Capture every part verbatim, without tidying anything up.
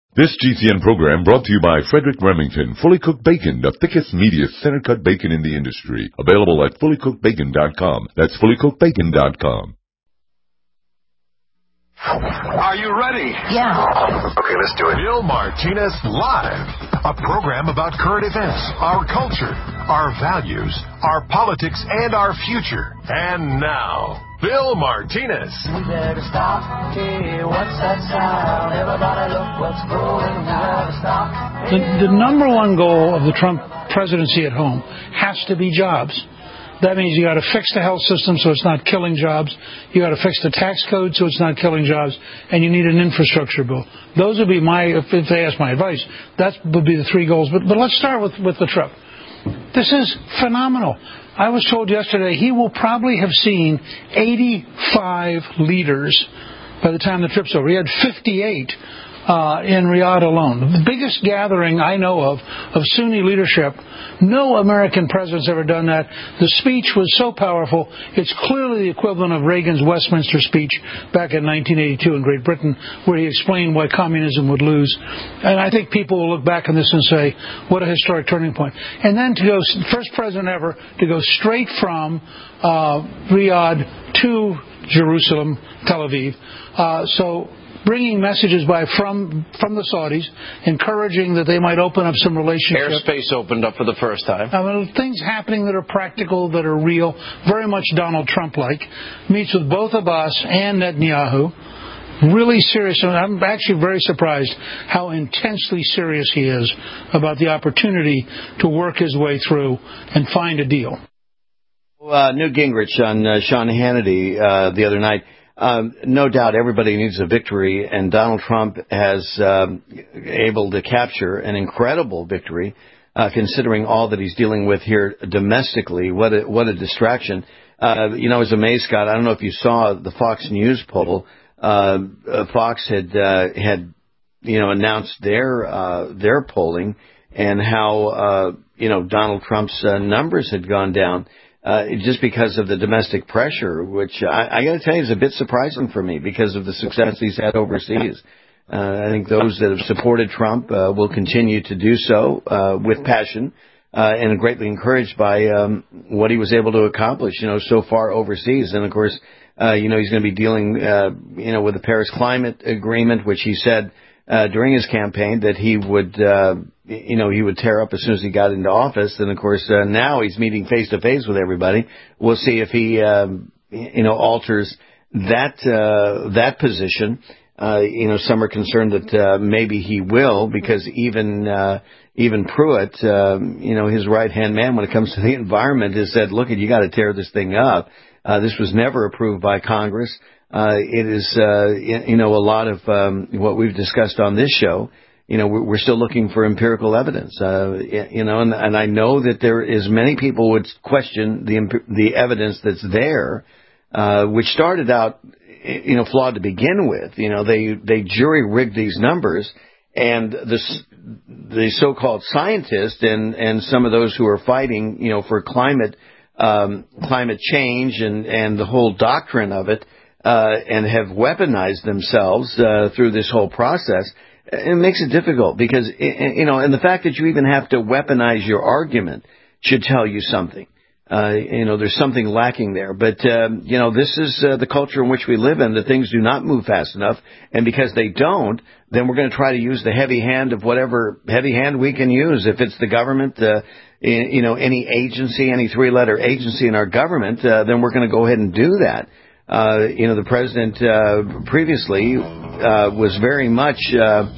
This G C N program brought to you by Frederick Remington, Fully Cooked Bacon, the thickest, meatiest, center-cut bacon in the industry. Available at fully cooked bacon dot com. That's fully cooked bacon dot com. Are you ready? Yeah. Okay, let's do it. Bill Martinez Live, a program about current events, our culture, our values, our politics, and our future. And now, Bill Martinez. We better stop. Hey, what's that sound? Everybody look what's growing. We better stop. The, the number one goal of the Trump presidency at home has to be jobs. That means you got to fix the health system so it's not killing jobs. You got to fix the tax code so it's not killing jobs, and you need an infrastructure bill. Those would be my, if they ask my advice, that would be the three goals. But but let's start with with the trip. This is phenomenal. I was told yesterday he will probably have seen eighty-five leaders by the time the trip's over. He had fifty-eight. Uh, in Riyadh alone. The biggest gathering I know of of Sunni leadership. No American president's ever done that. The speech was so powerful, it's clearly the equivalent of Reagan's Westminster speech back in nineteen eighty-two in Great Britain, where he explained why communism would lose. And I think people will look back on this and say, what a historic turning point. And then to go, first president ever, to go straight from uh, Riyadh to Jerusalem, Tel Aviv. Uh, so bringing messages by from from the Saudis, encouraging that they might open up some relationships. Airspace opened up for the first time. I mean, things happening that are practical, that are real, very much Donald Trump-like. Meets with both Abbas and Netanyahu. Really serious. And I'm actually very surprised how intensely serious he is about the opportunity to work his way through and find a deal. Uh, Newt Gingrich on uh, Sean Hannity uh, the other night. Um, no doubt everybody needs a victory, and Donald Trump has um, able to capture an incredible victory, uh, considering all that he's dealing with here domestically. What a, what a distraction. Uh, you know, I was amazed, Scott. I don't know if you saw the Fox News poll. Uh, Fox had uh, had you know announced their uh, their polling and how uh, you know Donald Trump's uh, numbers had gone down. Uh, just because of the domestic pressure, which I, I got to tell you is a bit surprising for me because of the success he's had overseas. Uh, I think those that have supported Trump uh, will continue to do so uh, with passion uh, and are greatly encouraged by um, what he was able to accomplish, you know, so far overseas. And, of course, uh, you know, he's going to be dealing, uh, you know, with the Paris Climate Agreement, which he said uh, during his campaign that he would uh, – you know, he would tear up as soon as he got into office. And, of course, uh, now he's meeting face-to-face with everybody. We'll see if he, um, you know, alters that uh, that position. Uh, you know, some are concerned that uh, maybe he will because even uh, even Pruitt, uh, you know, his right-hand man when it comes to the environment has said, look, you got to tear this thing up. Uh, this was never approved by Congress. Uh, it is, uh, you know, a lot of um, what we've discussed on this show. You know, we're still looking for empirical evidence, uh, you know, and, and I know that there is many people would question the the evidence that's there, uh, which started out, you know, flawed to begin with. You know, they, they jury-rigged these numbers, and the, the so-called scientists and, and some of those who are fighting, you know, for climate um, climate change and, and the whole doctrine of it, uh, and have weaponized themselves uh, through this whole process. It makes it difficult because, you know, and the fact that you even have to weaponize your argument should tell you something. Uh, you know, there's something lacking there. But, um, you know, this is uh, the culture in which we live in, that things do not move fast enough. And because they don't, then we're going to try to use the heavy hand of whatever heavy hand we can use. If it's the government, uh, you know, any agency, any three-letter agency in our government, uh, then we're going to go ahead and do that. Uh, you know, the president uh, previously uh, was very much, uh,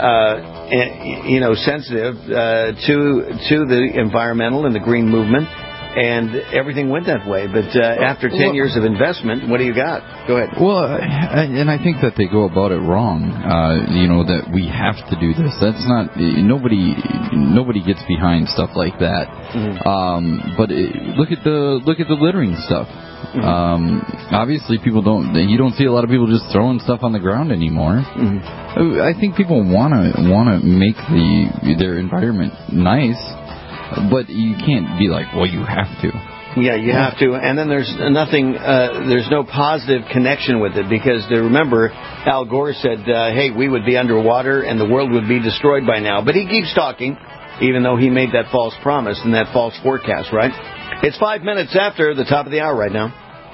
uh, you know, sensitive uh, to to the environmental and the green movement, and everything went that way. But uh, after ten well, years of investment, what do you got? Go ahead. Well, I, and I think that they go about it wrong. Uh, you know, that we have to do this. That's not nobody. Nobody gets behind stuff like that. Mm-hmm. Um, but it, look at the look at the littering stuff. Mm-hmm. Um, obviously, people don't. You don't see a lot of people just throwing stuff on the ground anymore. Mm-hmm. I think people want to want to make the their environment nice, but you can't be like, well, you have to. Yeah, you have to. And then there's nothing, uh, there's no positive connection with it because uh, remember, Al Gore said, uh, hey, we would be underwater and the world would be destroyed by now. But he keeps talking, even though he made that false promise and that false forecast, right? It's five minutes after the top of the hour right now.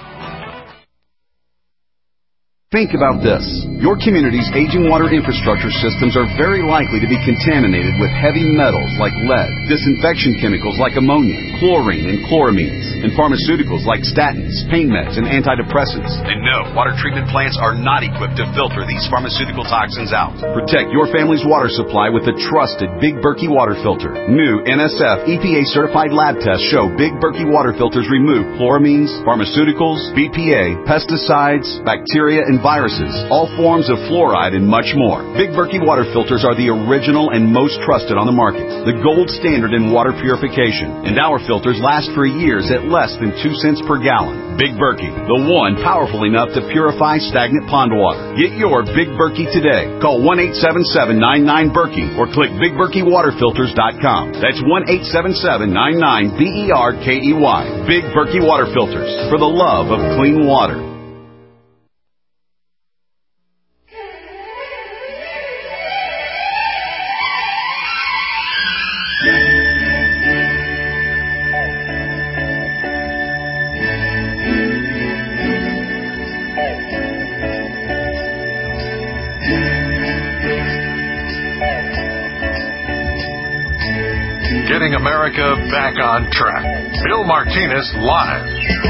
Think about this. Your community's aging water infrastructure systems are very likely to be contaminated with heavy metals like lead, disinfection chemicals like ammonia, chlorine and chloramines, and pharmaceuticals like statins, pain meds, and antidepressants. And no, water treatment plants are not equipped to filter these pharmaceutical toxins out. Protect your family's water supply with the trusted Big Berkey water filter. New N S F E P A-certified lab tests show Big Berkey water filters remove chloramines, pharmaceuticals, B P A, pesticides, bacteria, and viruses, all forms of fluoride, and much more. Big Berkey water filters are the original and most trusted on the market, the gold standard in water purification, and our filters last for years at less than two cents per gallon. Big Berkey, the one powerful enough to purify stagnant pond water. Get your Big Berkey today. Call one eight seven seven, nine nine, Berkey or click big berkey water filters dot com. That's one eight seven seven, nine nine, B E R K E Y. Big Berkey water filters, for the love of clean water. Getting America back on track. Bill Martinez live.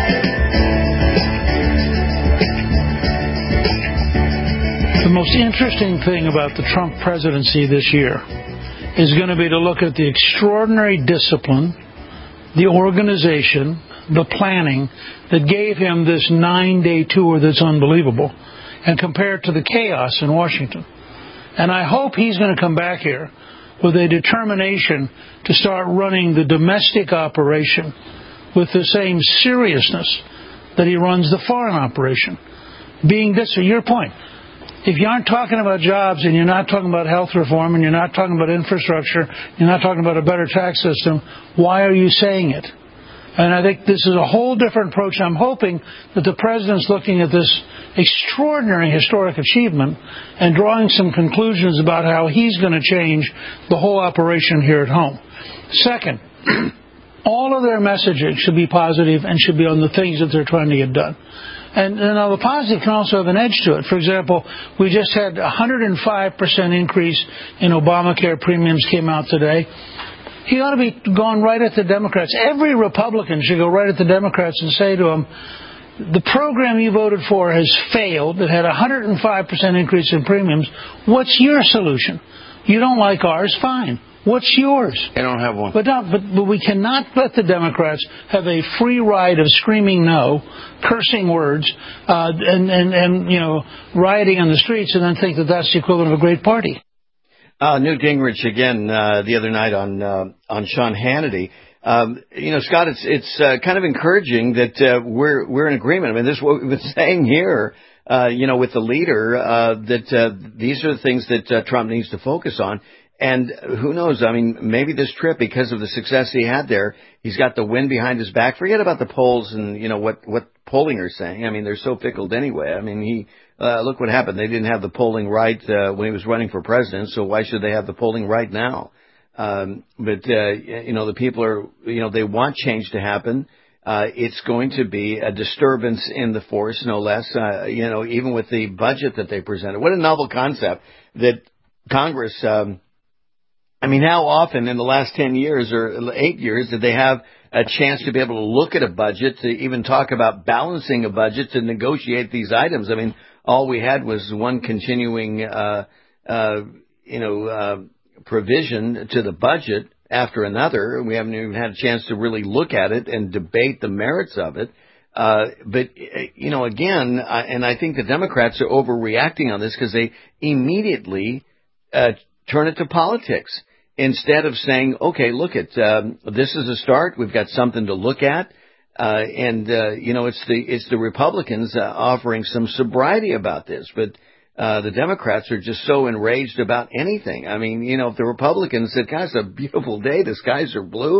The most interesting thing about the Trump presidency this year is going to be to look at the extraordinary discipline, the organization, the planning that gave him this nine-day tour that's unbelievable, and compare it to the chaos in Washington. And I hope he's going to come back here with a determination to start running the domestic operation with the same seriousness that he runs the foreign operation. Being this, your point, if you aren't talking about jobs and you're not talking about health reform and you're not talking about infrastructure, you're not talking about a better tax system, why are you saying it? And I think this is a whole different approach. I'm hoping that the president's looking at this extraordinary historic achievement and drawing some conclusions about how he's going to change the whole operation here at home. Second, all of their messaging should be positive and should be on the things that they're trying to get done. And, and now the positive can also have an edge to it. For example, we just had a one hundred five percent increase in Obamacare premiums came out today. He ought to be going right at the Democrats. Every Republican should go right at the Democrats and say to them, the program you voted for has failed. It had a one hundred five percent increase in premiums. What's your solution? You don't like ours? Fine. What's yours? I don't have one. But, not, but, but we cannot let the Democrats have a free ride of screaming no, cursing words, uh, and, and, and, you know, rioting on the streets and then think that that's the equivalent of a great party. Uh, Newt Gingrich again uh, the other night on uh, on Sean Hannity. Um, you know, Scott, it's it's uh, kind of encouraging that uh, we're we're in agreement. I mean, this is what we've been saying here. Uh, you know, with the leader, uh, that uh, these are the things that uh, Trump needs to focus on. And who knows? I mean, maybe this trip, because of the success he had there, he's got the wind behind his back. Forget about the polls and, you know, what, what polling are saying. I mean, they're so fickled anyway. I mean, he, uh, look what happened. They didn't have the polling right, uh, when he was running for president. So why should they have the polling right now? Um, but, uh, you know, the people are, you know, they want change to happen. Uh, it's going to be a disturbance in the force, no less, uh, you know, even with the budget that they presented. What a novel concept that Congress, um, I mean, how often in the last ten years or eight years did they have a chance to be able to look at a budget, to even talk about balancing a budget, to negotiate these items? I mean, all we had was one continuing, uh, uh, you know, uh, provision to the budget after another. We haven't even had a chance to really look at it and debate the merits of it. Uh, but, you know, again, uh, and I think the Democrats are overreacting on this because they immediately uh, turn it to politics. Instead of saying, okay, look at, um, this is a start. We've got something to look at. Uh, and, uh, you know, it's the, it's the Republicans uh, offering some sobriety about this. But, uh, the Democrats are just so enraged about anything. I mean, you know, if the Republicans said, guys, it's a beautiful day, the skies are blue,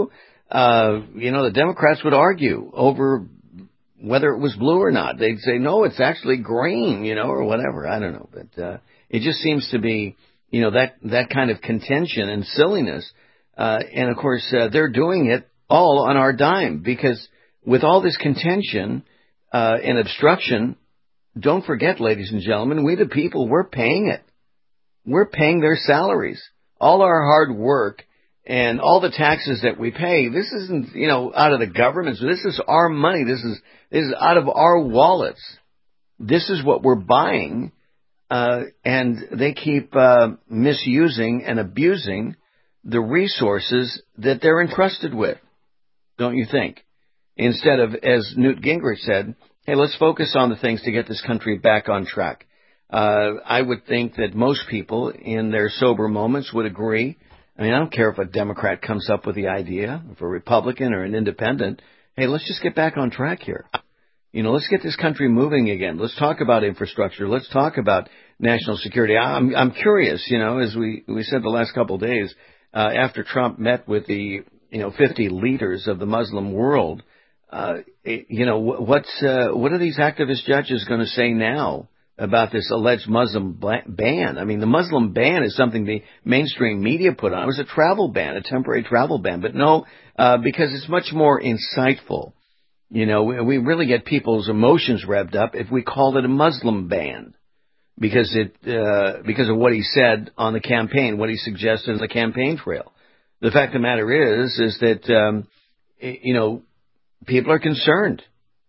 uh, you know, the Democrats would argue over whether it was blue or not. They'd say, no, it's actually green, you know, or whatever. I don't know. But uh, it just seems to be, you know, that, that kind of contention and silliness. Uh, and, of course, uh, they're doing it all on our dime because with all this contention uh, and obstruction, don't forget, ladies and gentlemen, we the people, we're paying it. We're paying their salaries. All our hard work and all the taxes that we pay, this isn't, you know, out of the government. So this is our money. This is, this is out of our wallets. This is what we're buying. Uh, and they keep uh, misusing and abusing the resources that they're entrusted with, don't you think? Instead of, as Newt Gingrich said, hey, let's focus on the things to get this country back on track. Uh, I would think that most people in their sober moments would agree. I mean, I don't care if a Democrat comes up with the idea, if a Republican or an independent, hey, let's just get back on track here. You know, let's get this country moving again. Let's talk about infrastructure. Let's talk about national security. I'm, I'm curious, you know, as we, we said the last couple of days, uh, after Trump met with the, you know, fifty leaders of the Muslim world, uh, you know, what's, uh, what are these activist judges going to say now about this alleged Muslim ban? I mean, the Muslim ban is something the mainstream media put on. It was a travel ban, a temporary travel ban. But no, uh, because it's much more insightful. You know, we, we really get people's emotions revved up if we call it a Muslim ban. Because it, uh, because of what he said on the campaign, what he suggested on the campaign trail. The fact of the matter is, is that, um, you know, people are concerned.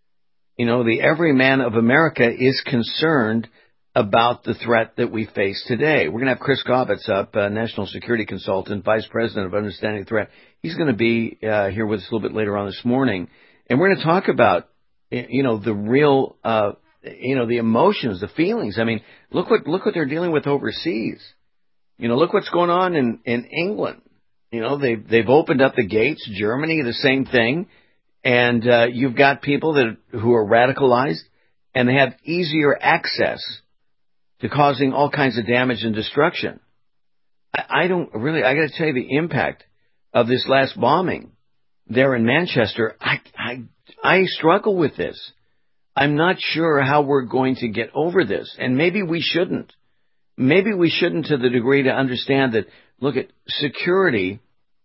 You know, the everyman of America is concerned about the threat that we face today. We're going to have Chris Gobbets up, uh, national security consultant, vice president of Understanding the Threat. He's going to be uh, here with us a little bit later on this morning. And we're going to talk about, you know, the real, uh, you know, the emotions, the feelings. I mean, look what look what they're dealing with overseas. You know, look what's going on in, in England. You know, they've, they've opened up the gates. Germany, the same thing. And uh, you've got people that who are radicalized, and they have easier access to causing all kinds of damage and destruction. I, I don't really, I got to tell you, the impact of this last bombing there in Manchester, I, I, I struggle with this. I'm not sure how we're going to get over this, and maybe we shouldn't. Maybe we shouldn't to the degree to understand that, look, at security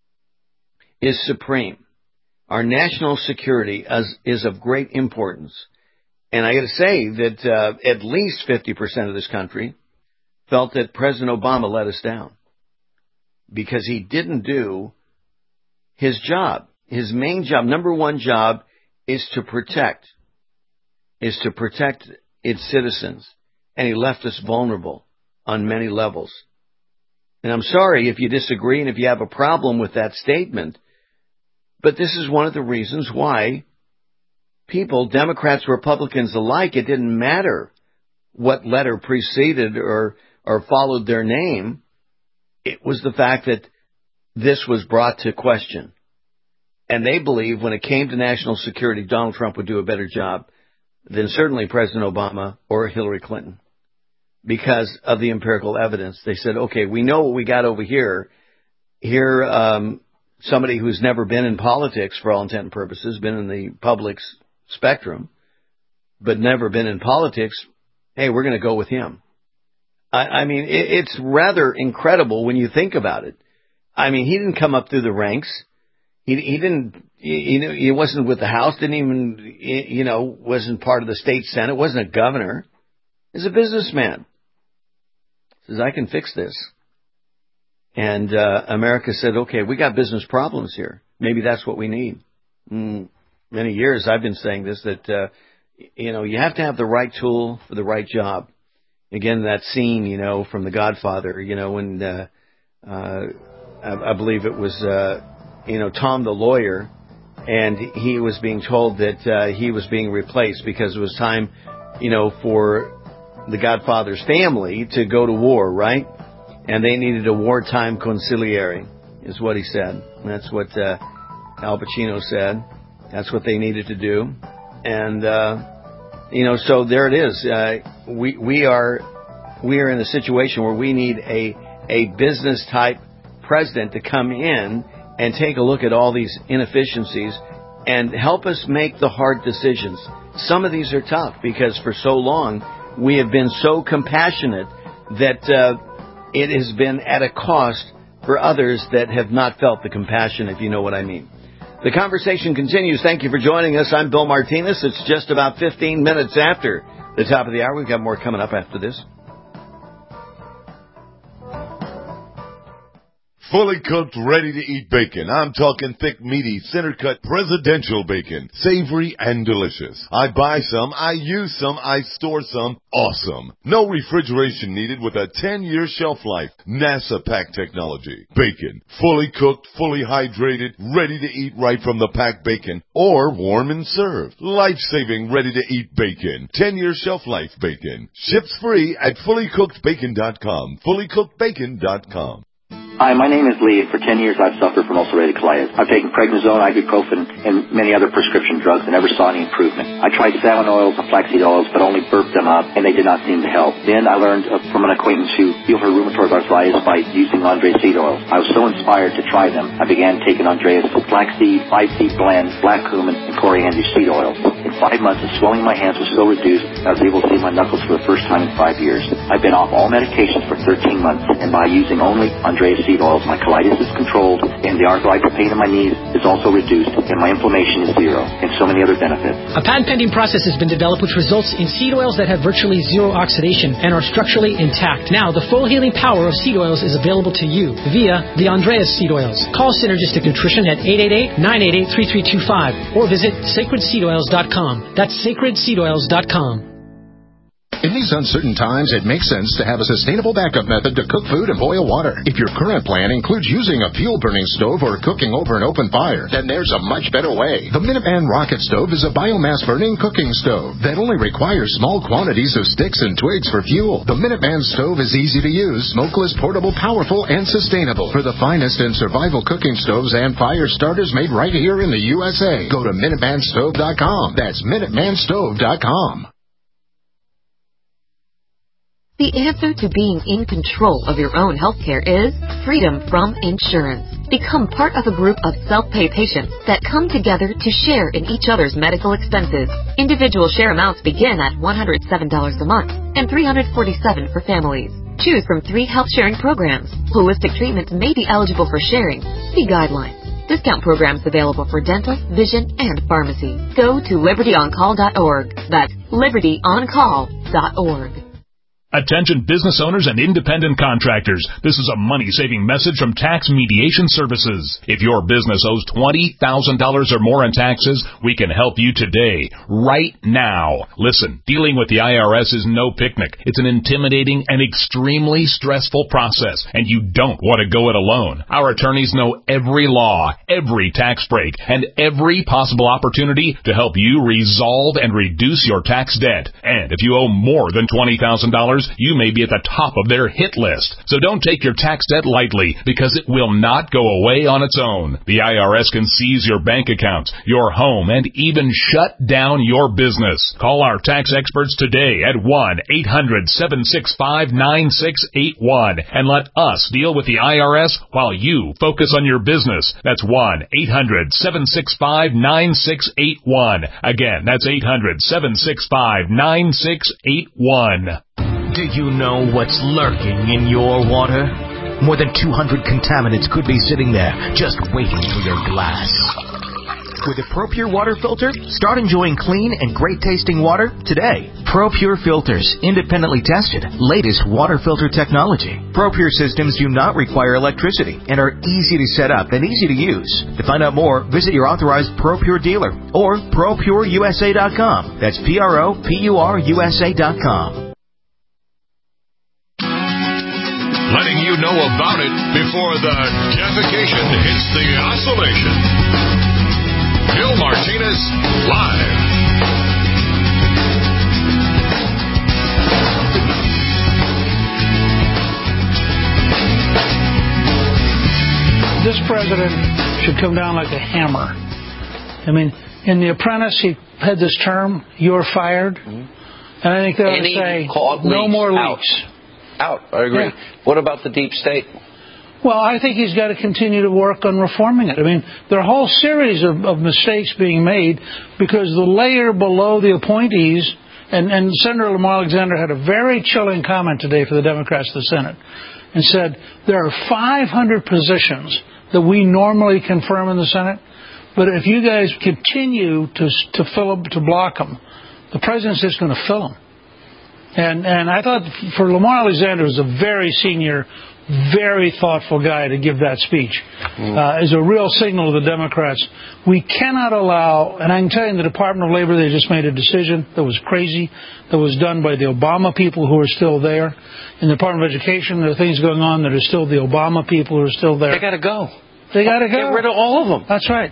is supreme. Our national security is, is of great importance. And I got to say that uh, at least fifty percent of this country felt that President Obama let us down because he didn't do his job. His main job, number one job, is to protect, is to protect its citizens. And he left us vulnerable on many levels. And I'm sorry if you disagree and if you have a problem with that statement. But this is one of the reasons why people, Democrats, Republicans alike, it didn't matter what letter preceded or, or followed their name. It was the fact that this was brought to question. And they believe when it came to national security, Donald Trump would do a better job than certainly President Obama or Hillary Clinton. Because of the empirical evidence. They said, okay, we know what we got over here. Here, um, somebody who's never been in politics for all intent and purposes, been in the public's spectrum, but never been in politics, hey, we're going to go with him. I, I mean, it, it's rather incredible when you think about it. I mean, he didn't come up through the ranks. He, he didn't, he, he wasn't with the House, didn't even, you know, wasn't part of the state Senate, wasn't a governor. He's a businessman. Says, I can fix this. And uh, America said, okay, we got business problems here. Maybe that's what we need. Mm, many years I've been saying this, that, uh, you know, you have to have the right tool for the right job. Again, that scene, you know, from The Godfather, you know, when uh, uh, I, I believe it was, uh, you know, Tom the lawyer, and he was being told that uh, he was being replaced because it was time, you know, for the Godfather's family to go to war, right? And they needed a wartime consigliere, is what he said. And that's what uh, Al Pacino said. That's what they needed to do. And, uh, you know, so there it is. Uh, we we are we are in a situation where we need a, a business-type president to come in and take a look at all these inefficiencies and help us make the hard decisions. Some of these are tough because for so long we have been so compassionate that uh, it has been at a cost for others that have not felt the compassion, if you know what I mean. The conversation continues. Thank you for joining us. I'm Bill Martinez. It's just about fifteen minutes after the top of the hour. We've got more coming up after this. Fully cooked, ready-to-eat bacon. I'm talking thick, meaty, center-cut presidential bacon. Savory and delicious. I buy some, I use some, I store some. Awesome. No refrigeration needed with a ten-year shelf life. NASA pack technology. Bacon. Fully cooked, fully hydrated, ready to eat right from the packed bacon. Or warm and served. Life-saving, ready-to-eat bacon. ten-year shelf life bacon. Ships free at fully cooked bacon dot com. fully cooked bacon dot com. Hi, my name is Lee. For ten years, I've suffered from ulcerative colitis. I've taken prednisone, ibuprofen, and many other prescription drugs and never saw any improvement. I tried salmon oils and flaxseed oils, but only burped them up, and they did not seem to help. Then I learned uh, from an acquaintance who healed her rheumatoid arthritis by using Andreas seed oils. I was so inspired to try them, I began taking Andreas flaxseed, five-seed blend, black cumin, and coriander seed oils. In five months, the swelling in my hands was so reduced, I was able to see my knuckles for the first time in five years. I've been off all medications for thirteen months, and by using only Andreas seed oils, my colitis is controlled, and the arthritis pain in my knees is also reduced, and my inflammation is zero, and so many other benefits. A patent-pending process has been developed which results in seed oils that have virtually zero oxidation and are structurally intact. Now, the full healing power of seed oils is available to you via the Andreas seed oils. Call Synergistic Nutrition at eight eight eight, nine eight eight, three three two five or visit sacred seed oils dot com. That's sacred seed oils dot com. In these uncertain times, it makes sense to have a sustainable backup method to cook food and boil water. If your current plan includes using a fuel-burning stove or cooking over an open fire, then there's a much better way. The Minuteman Rocket Stove is a biomass-burning cooking stove that only requires small quantities of sticks and twigs for fuel. The Minuteman Stove is easy to use, smokeless, portable, powerful, and sustainable. For the finest in survival cooking stoves and fire starters made right here in the U S A, go to Minuteman Stove dot com. That's Minuteman Stove dot com. The answer to being in control of your own healthcare is freedom from insurance. Become part of a group of self-pay patients that come together to share in each other's medical expenses. Individual share amounts begin at one hundred seven dollars a month and three hundred forty-seven dollars for families. Choose from three health sharing programs. Holistic treatments may be eligible for sharing. See guidelines. Discount programs available for dental, vision, and pharmacy. Go to liberty on call dot org. That's liberty on call dot org. Attention business owners and independent contractors. This is a money-saving message from Tax Mediation Services. If your business owes twenty thousand dollars or more in taxes, we can help you today, right now. Listen, dealing with the I R S is no picnic. It's an intimidating and extremely stressful process, and you don't want to go it alone. Our attorneys know every law, every tax break, and every possible opportunity to help you resolve and reduce your tax debt. And if you owe more than twenty thousand dollars, you may be at the top of their hit list. So don't take your tax debt lightly, because it will not go away on its own. The I R S can seize your bank accounts, your home, and even shut down your business. Call our tax experts today at one eight hundred, seven six five, nine six eight one and let us deal with the I R S while you focus on your business. That's one eight hundred, seven six five, nine six eight one. Again, that's eight hundred, seven six five, nine six eight one. Do you know what's lurking in your water? More than two hundred contaminants could be sitting there, just waiting for your glass. With a ProPure water filter, start enjoying clean and great-tasting water today. ProPure filters, independently tested, latest water filter technology. ProPure systems do not require electricity and are easy to set up and easy to use. To find out more, visit your authorized ProPure dealer or pro pure U S A dot com. That's P R O P U R U S A dot com. Letting you know about it before the defecation hits the oscillation. Bill Martinez, live. This president should come down like a hammer. I mean, in The Apprentice, he had this term, "You're fired." Mm-hmm. And I think they ought to say, no more leaks. Out. I agree. Yeah. What about the deep state? Well, I think he's got to continue to work on reforming it. I mean, there are a whole series of, of mistakes being made because the layer below the appointees, and, and Senator Lamar Alexander had a very chilling comment today for the Democrats in the Senate, and said there are five hundred positions that we normally confirm in the Senate, but if you guys continue to to fill them, to block them, the president's just going to fill them. And and I thought for Lamar Alexander was a very senior, very thoughtful guy to give that speech. Mm. Uh, as a real signal to the Democrats, we cannot allow, and I can tell you in the Department of Labor they just made a decision that was crazy, that was done by the Obama people who are still there. In the Department of Education, there are things going on that are still the Obama people who are still there. They got to go. They got to go. Get rid of all of them. That's right.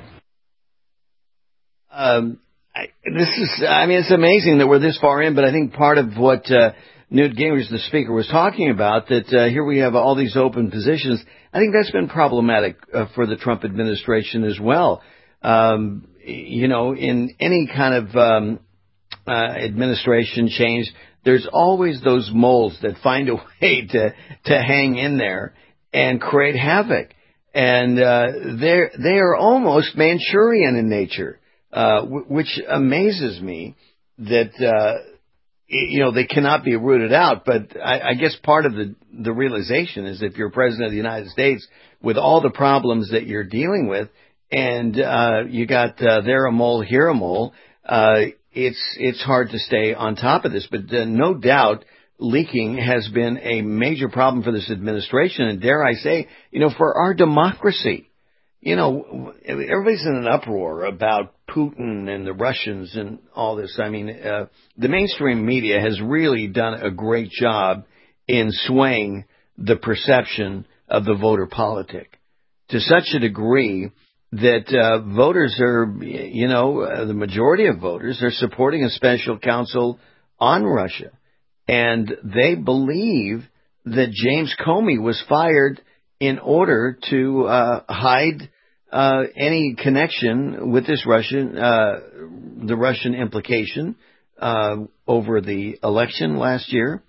Um, I, this is, I mean, it's amazing that we're this far in, but I think part of what uh, Newt Gingrich, the speaker, was talking about, that uh, here we have all these open positions, I think that's been problematic uh, for the Trump administration as well. Um, you know, in any kind of um, uh, administration change, there's always those moles that find a way to, to hang in there and create havoc. And uh, they're, they are almost Manchurian in nature, uh, w- which amazes me that, uh, you know, they cannot be rooted out. But I, I guess part of the, the realization is if you're president of the United States with all the problems that you're dealing with, and uh, you got uh, there a mole, here a mole, uh, it's it's hard to stay on top of this. But uh, no doubt, leaking has been a major problem for this administration, and dare I say, you know, for our democracy. You know, everybody's in an uproar about Putin and the Russians and all this. I mean, uh, the mainstream media has really done a great job in swaying the perception of the voter politic to such a degree that uh, voters are, you know, uh, the majority of voters are supporting a special counsel on Russia. And they believe that James Comey was fired in order to uh, hide uh, any connection with this Russian, uh, the Russian implication uh, over the election last year.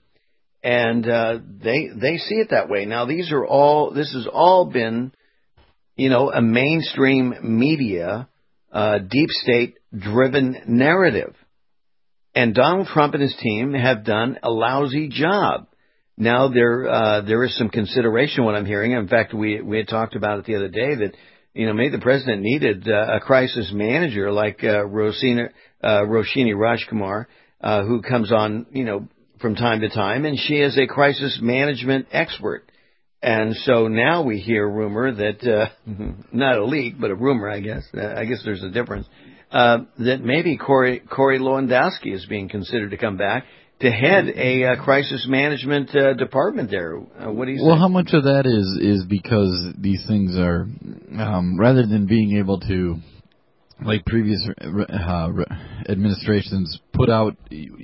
And uh, they they see it that way. Now, these are all, this has all been, you know, a mainstream media, uh, deep state driven narrative. And Donald Trump and his team have done a lousy job. Now there uh, there is some consideration what I'm hearing. In fact, we we had talked about it the other day that, you know, maybe the president needed uh, a crisis manager like uh, Roshini, uh, Roshini Rajkumar, uh, who comes on, you know, from time to time, and she is a crisis management expert. And so now we hear rumor that uh, not a leak, but a rumor, I guess. Uh, I guess there's a difference. Uh, that maybe Corey, Corey Lewandowski is being considered to come back to head a uh, crisis management uh, department there. Uh, what do you say? Well, how much of that is, is because these things are, um, rather than being able to, like previous uh, administrations, put out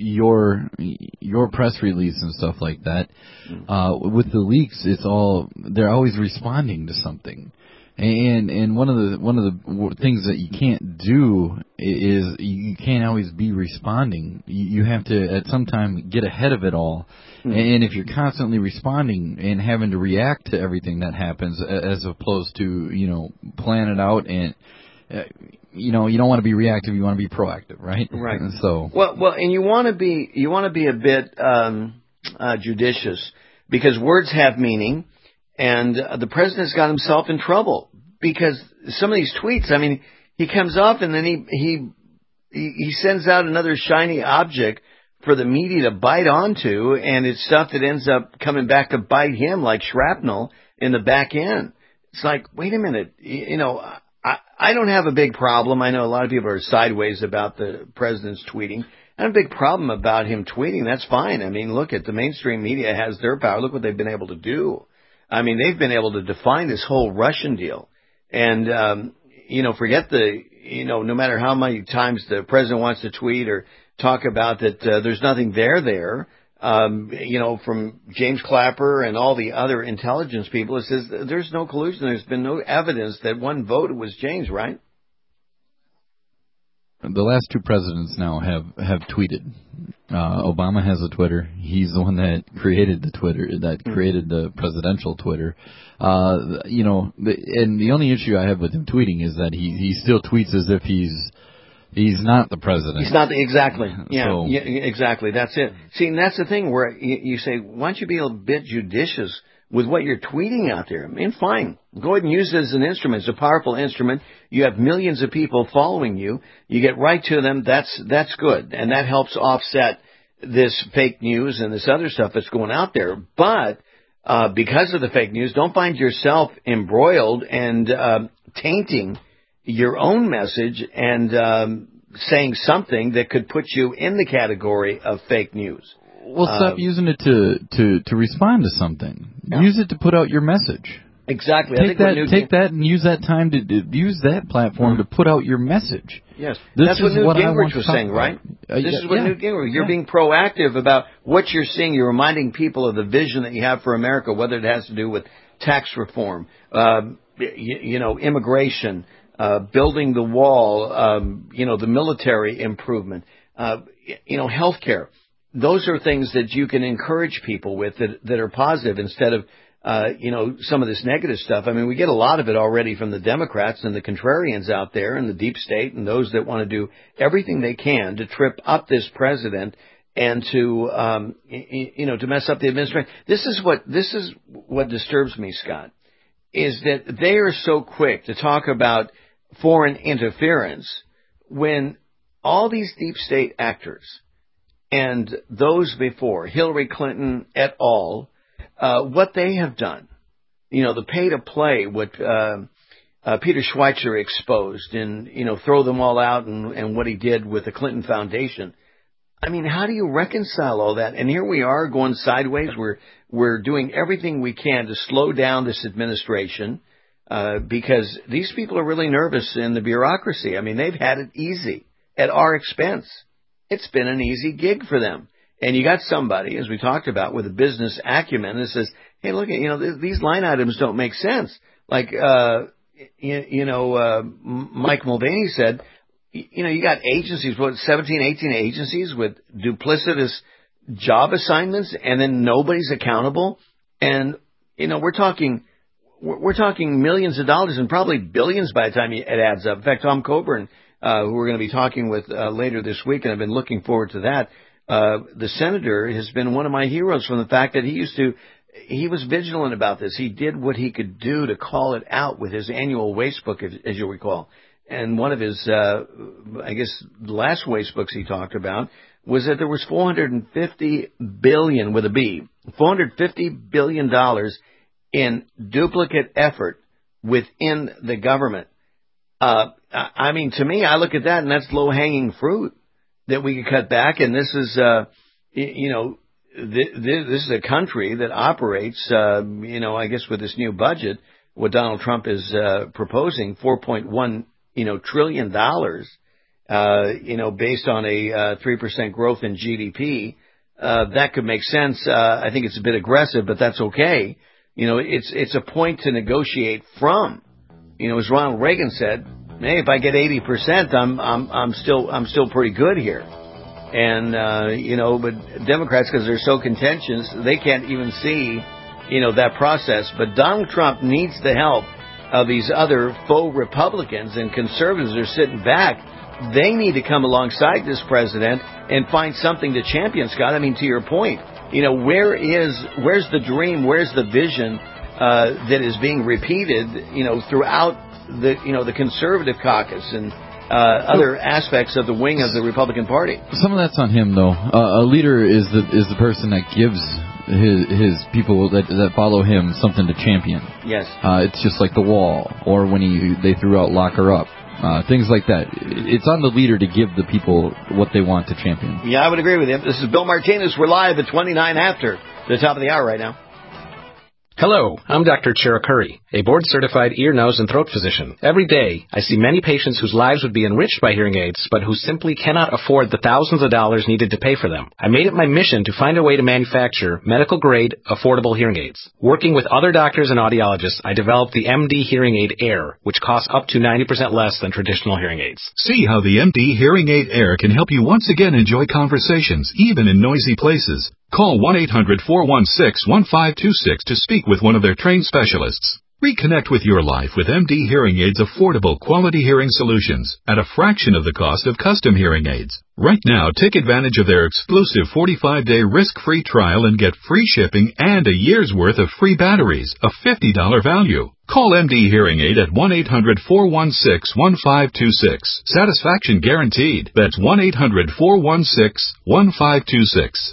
your your press release and stuff like that, uh, with the leaks, it's all, they're always responding to something. And and one of the one of the things that you can't do is you can't always be responding. You have to at some time get ahead of it all. Mm-hmm. And if you're constantly responding and having to react to everything that happens, as opposed to, you know, plan it out and uh, you know, you don't want to be reactive. You want to be proactive, right? Right. And so well, well, and you want to be you want to be a bit um, uh, judicious because words have meaning. And uh, the president's got himself in trouble because some of these tweets, I mean, he comes up and then he, he, he sends out another shiny object for the media to bite onto, and it's stuff that ends up coming back to bite him like shrapnel in the back end. It's like, wait a minute, you know, I, I don't have a big problem. I know a lot of people are sideways about the president's tweeting. I have a big problem about him tweeting. That's fine. I mean, look at the mainstream media has their power. Look what they've been able to do. I mean, they've been able to define this whole Russian deal. And, um, you know, forget the, you know, no matter how many times the president wants to tweet or talk about that uh, there's nothing there there, um, you know, from James Clapper and all the other intelligence people, it says there's no collusion. There's been no evidence that one vote was James, right? the last two presidents now have, have tweeted. Uh, Obama has a Twitter. He's the one that created the Twitter, that created the presidential Twitter. Uh, you know, the, and the only issue I have with him tweeting is that he, he still tweets as if he's he's not the president. He's not the, exactly. Yeah, so, yeah, exactly. That's it. See, and that's the thing where you, you say, why don't you be a bit judicious with what you're tweeting out there? I mean, fine. Go ahead and use it as an instrument. It's a powerful instrument. You have millions of people following you. You get right to them. That's that's good. And that helps offset this fake news and this other stuff that's going out there. But uh, because of the fake news, don't find yourself embroiled and uh, tainting your own message and um, saying something that could put you in the category of fake news. Well, stop uh, using it to, to, to respond to something. Yeah. Use it to put out your message. Exactly. Take I think that, Newt take that, and use that time to, to use that platform mm-hmm. to put out your message. Yes, this that's what Newt what Gingrich was saying, about. right? Uh, this yeah, is what yeah. Newt Gingrich. You're yeah. being proactive about what you're seeing. You're reminding people of the vision that you have for America, whether it has to do with tax reform, uh, you, you know, immigration, uh, building the wall, um, you know, the military improvement, uh, you know, healthcare. Those are things that you can encourage people with that, that are positive instead of, uh, you know, some of this negative stuff. I mean, we get a lot of it already from the Democrats and the contrarians out there and the deep state and those that want to do everything they can to trip up this president and to, um, you know, to mess up the administration. This is what, this is what disturbs me, Scott, is that they are so quick to talk about foreign interference when all these deep state actors and those before, Hillary Clinton et al., uh, what they have done, you know, the pay to play, what uh, uh, Peter Schweitzer exposed and, you know, throw them all out and, and what he did with the Clinton Foundation. I mean, how do you reconcile all that? And here we are going sideways. We're, we're doing everything we can to slow down this administration uh, because these people are really nervous in the bureaucracy. I mean, they've had it easy at our expense. It's been an easy gig for them. And you got somebody, as we talked about, with a business acumen that says, hey, look, you know, th- these line items don't make sense. Like, uh, you, you know, uh, Mike Mulvaney said, you know, you got agencies, what, seventeen, eighteen agencies with duplicitous job assignments, and then nobody's accountable. And, you know, we're talking, we're talking millions of dollars and probably billions by the time it adds up. In fact, Tom Coburn, uh, who we're going to be talking with uh, later this week, and I've been looking forward to that, Uh, the senator has been one of my heroes from the fact that he used to, he was vigilant about this. He did what he could do to call it out with his annual waste book, as, as you'll recall. And one of his, uh, I guess, last waste books he talked about was that there was four hundred fifty billion with a B, four hundred fifty billion dollars in duplicate effort within the government. Uh, I mean, to me, I look at that and that's low hanging fruit that we could cut back. And this is, uh, you know, th- th- this is a country that operates, uh, you know, I guess with this new budget, what Donald Trump is uh, proposing, four point one, you know, trillion dollars, uh, you know, based on a uh, three percent growth in G D P. Uh, that could make sense. Uh, I think it's a bit aggressive, but that's okay. You know, it's it's a point to negotiate from. You know, as Ronald Reagan said, hey, if I get eighty percent, I'm I'm I'm still I'm still pretty good here. And uh, you know, but Democrats, because they're so contentious, they can't even see, you know, that process. But Donald Trump needs the help of these other faux Republicans and conservatives that are sitting back. They need to come alongside this president and find something to champion, Scott. I mean, to your point, you know, where is where's the dream? Where's the vision uh, that is being repeated, you know, throughout the, you know, the conservative caucus and uh, other aspects of the wing of the Republican Party? Some of that's on him, though. Uh, a leader is the is the person that gives his his people that that follow him something to champion. Yes. Uh, it's just like the wall, or when he they threw out Lock Her Up. Uh, things like that. It's on the leader to give the people what they want to champion. Yeah, I would agree with him. This is Bill Martinez. We're live at twenty-nine after the top of the hour right now. Hello, I'm Doctor Chiracuri, a board-certified ear, nose, and throat physician. Every day, I see many patients whose lives would be enriched by hearing aids, but who simply cannot afford the thousands of dollars needed to pay for them. I made it my mission to find a way to manufacture medical-grade, affordable hearing aids. Working with other doctors and audiologists, I developed the M D Hearing Aid Air, which costs up to ninety percent less than traditional hearing aids. See how the M D Hearing Aid Air can help you once again enjoy conversations, even in noisy places. Call one eight hundred four one six one five two six to speak with one of their trained specialists. Reconnect with your life with M D Hearing Aid's affordable quality hearing solutions at a fraction of the cost of custom hearing aids. Right now, take advantage of their exclusive forty-five day risk-free trial and get free shipping and a year's worth of free batteries, a fifty dollars value. Call M D Hearing Aid at one eight hundred four one six one five two six. Satisfaction guaranteed. That's one eight hundred four one six one five two six.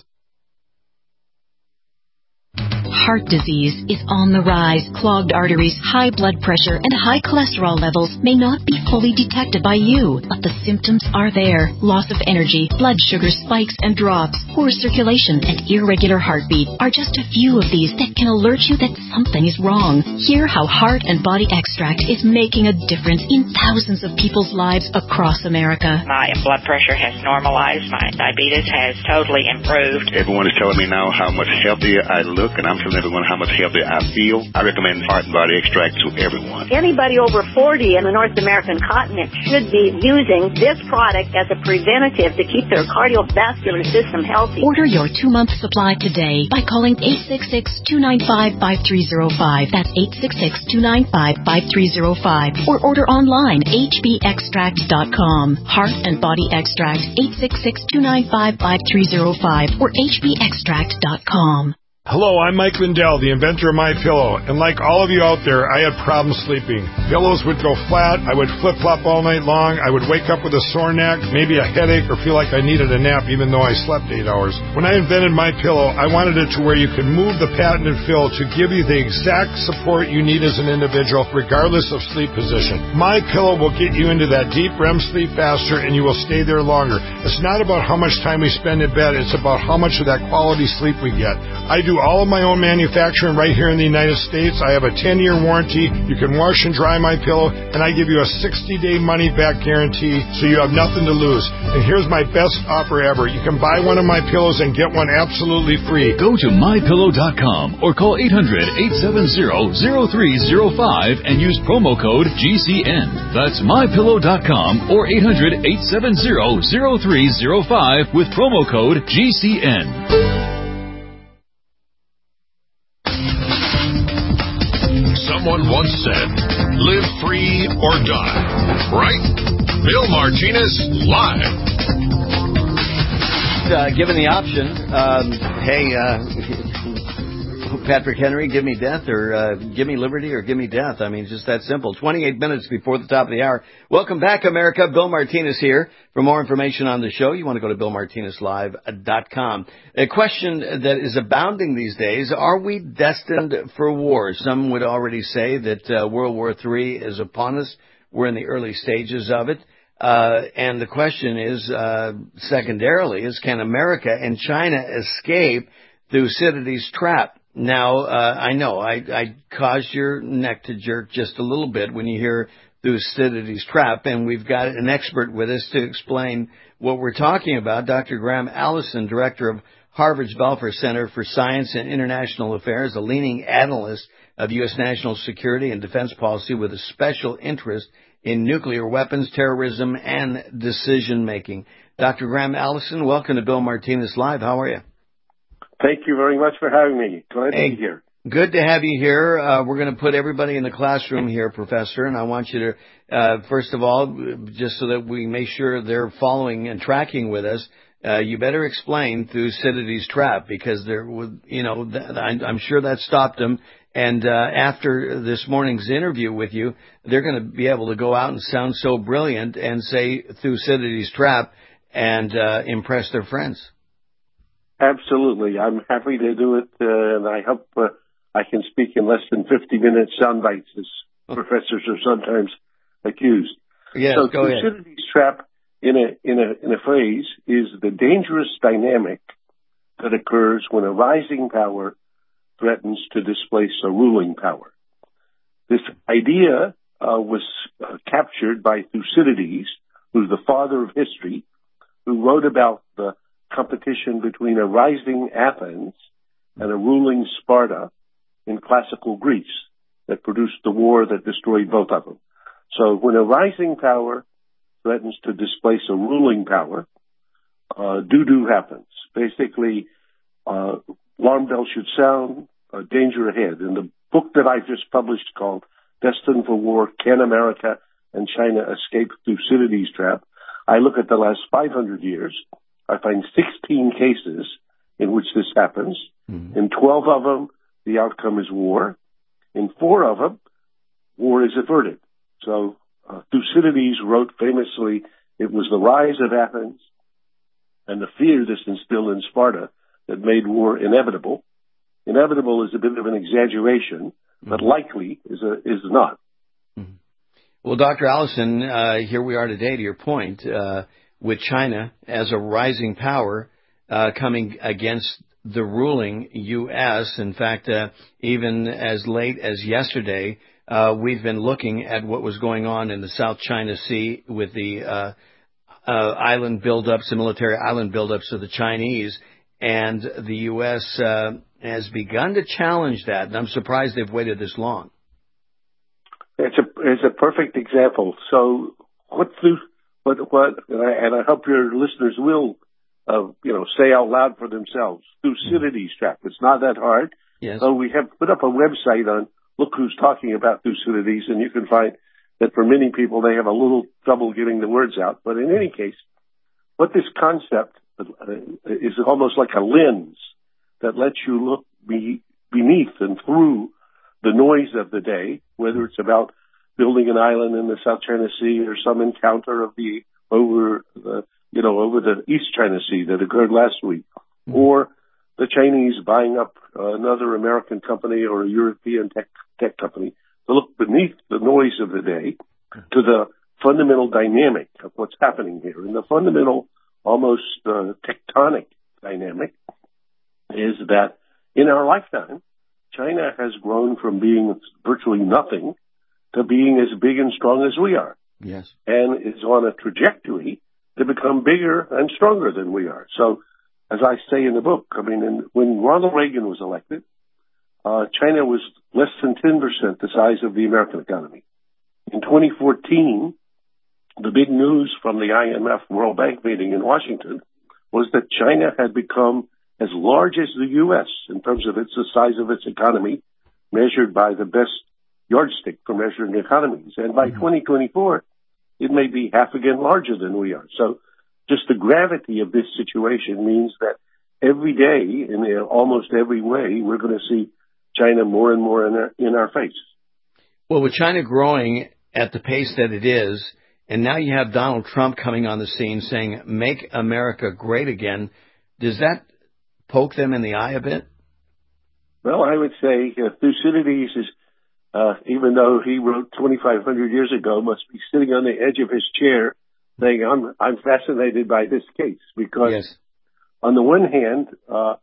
Heart disease is on the rise. Clogged arteries, high blood pressure, and high cholesterol levels may not be fully detected by you, but the symptoms are there. Loss of energy, blood sugar spikes and drops, poor circulation, and irregular heartbeat are just a few of these that can alert you that something is wrong. Hear how Heart and Body Extract is making a difference in thousands of people's lives across America. My blood pressure has normalized. My diabetes has totally improved. Everyone is telling me now how much healthier I look, and I'm telling everyone how much healthier I feel. I recommend Heart and Body Extract to everyone. Anybody over forty in the North American continent should be using this product as a preventative to keep their cardiovascular system healthy. Order your two-month supply today by calling eight six six, two nine five, five three zero five. That's eight six six, two nine five, five three zero five. Or order online, h b extract dot com. Heart and Body Extract, eight six six, two nine five, five three zero five or h b extract dot com. Hello, I'm Mike Lindell, the inventor of MyPillow, and like all of you out there, I had problems sleeping. Pillows would go flat, I would flip-flop all night long, I would wake up with a sore neck, maybe a headache, or feel like I needed a nap even though I slept eight hours. When I invented MyPillow, I wanted it to where you could move the patented fill to give you the exact support you need as an individual, regardless of sleep position. MyPillow will get you into that deep R E M sleep faster, and you will stay there longer. It's not about how much time we spend in bed, it's about how much of that quality sleep we get. I do all of my own manufacturing right here in the United States. I have a ten year warranty. You can wash and dry my pillow, and I give you a sixty day money back guarantee, so you have nothing to lose. And here's my best offer ever. You can buy one of my pillows and get one absolutely free. Go to my pillow dot com or call eight hundred, eight seven zero, zero three zero five and use promo code G C N. That's my pillow dot com or eight hundred, eight seven zero, zero three zero five with promo code G C N. Someone once said, live free or die. Right? Bill Martinez, live. Uh, given the option, um, hey, uh, Patrick Henry, give me death, or uh, give me liberty, or give me death. I mean, just that simple. twenty-eight minutes before the top of the hour. Welcome back, America. Bill Martinez here. For more information on the show, you want to go to bill martinez live dot com. A question that is abounding these days, are we destined for war? Some would already say that uh, World War Three is upon us. We're in the early stages of it. Uh, and the question is, uh, secondarily, is can America and China escape Thucydides' trap? Now, uh, I know I, I caused your neck to jerk just a little bit when you hear Thucydides' trap, and we've got an expert with us to explain what we're talking about. Doctor Graham Allison, director of Harvard's Belfer Center for Science and International Affairs, a leading analyst of U S national security and defense policy with a special interest in nuclear weapons, terrorism, and decision-making. Doctor Graham Allison, welcome to Bill Martinez Live. How are you? Thank you very much for having me. Glad hey, to be here. Good to have you here. Uh, we're going to put everybody in the classroom here, Professor, and I want you to, uh, first of all, just so that we make sure they're following and tracking with us, uh, you better explain Thucydides' trap, because there would, you know, th- I'm sure that stopped them. And uh, after this morning's interview with you, they're going to be able to go out and sound so brilliant and say Thucydides' trap and uh, impress their friends. Absolutely. I'm happy to do it, uh, and I hope uh, I can speak in less than fifty minute sound bites, as professors are sometimes accused. Yes, so go ahead. Thucydides' trap, in a, in, a, in a phrase, is the dangerous dynamic that occurs when a rising power threatens to displace a ruling power. This idea uh, was uh, captured by Thucydides, who's the father of history, who wrote about the competition between a rising Athens and a ruling Sparta in classical Greece that produced the war that destroyed both of them. So when a rising power threatens to displace a ruling power, uh, doo-doo happens. Basically, uh, alarm bell should sound, uh, danger ahead. In the book that I just published called Destined for War, Can America and China Escape Thucydides' Trap, I look at the last five hundred years. I find sixteen cases in which this happens. Mm-hmm. In twelve of them, the outcome is war. In four of them, war is averted. So uh, Thucydides wrote famously, it was the rise of Athens and the fear this instilled in Sparta that made war inevitable. Inevitable is a bit of an exaggeration, mm-hmm. but likely is a, is not. Mm-hmm. Well, Doctor Allison, uh, here we are today, to your point, uh, with China as a rising power uh, coming against the ruling U S In fact, uh, even as late as yesterday, uh, we've been looking at what was going on in the South China Sea with the uh, uh, island buildups, the military island buildups of the Chinese, and the U S uh, has begun to challenge that, and I'm surprised they've waited this long. It's a it's a perfect example. So what through what what and I hope your listeners will uh, you know say out loud for themselves. Thucydides' trap. It's not that hard. Yes. So we have put up a website on Look Who's Talking About Thucydides, and you can find that for many people they have a little trouble getting the words out. But in any case, what this concept is almost like a lens that lets you look be, beneath and through the noise of the day, whether it's about building an island in the South China Sea or some encounter of the over the you know over the East China Sea that occurred last week, or the Chinese buying up uh, another American company or a European tech tech company, to look beneath the noise of the day to the fundamental dynamic of what's happening here. And the fundamental, almost uh, tectonic dynamic is that in our lifetime, China has grown from being virtually nothing to being as big and strong as we are. Yes. And is on a trajectory to become bigger and stronger than we are. So, as I say in the book, I mean, in, when Ronald Reagan was elected, uh, China was less than ten percent the size of the American economy. In twenty fourteen, the big news from the I M F World Bank meeting in Washington was that China had become as large as the U S in terms of its the size of its economy, measured by the best yardstick for measuring economies. And by mm-hmm. twenty twenty-four, it may be half again larger than we are. So just the gravity of this situation means that every day, in almost every way, we're going to see China more and more in our, in our face. Well, with China growing at the pace that it is, and now you have Donald Trump coming on the scene saying, make America great again, does that poke them in the eye a bit? Well, I would say uh, Thucydides is, uh, even though he wrote twenty-five hundred years ago, must be sitting on the edge of his chair saying, I'm, I'm fascinated by this case because yes. on the one hand, uh,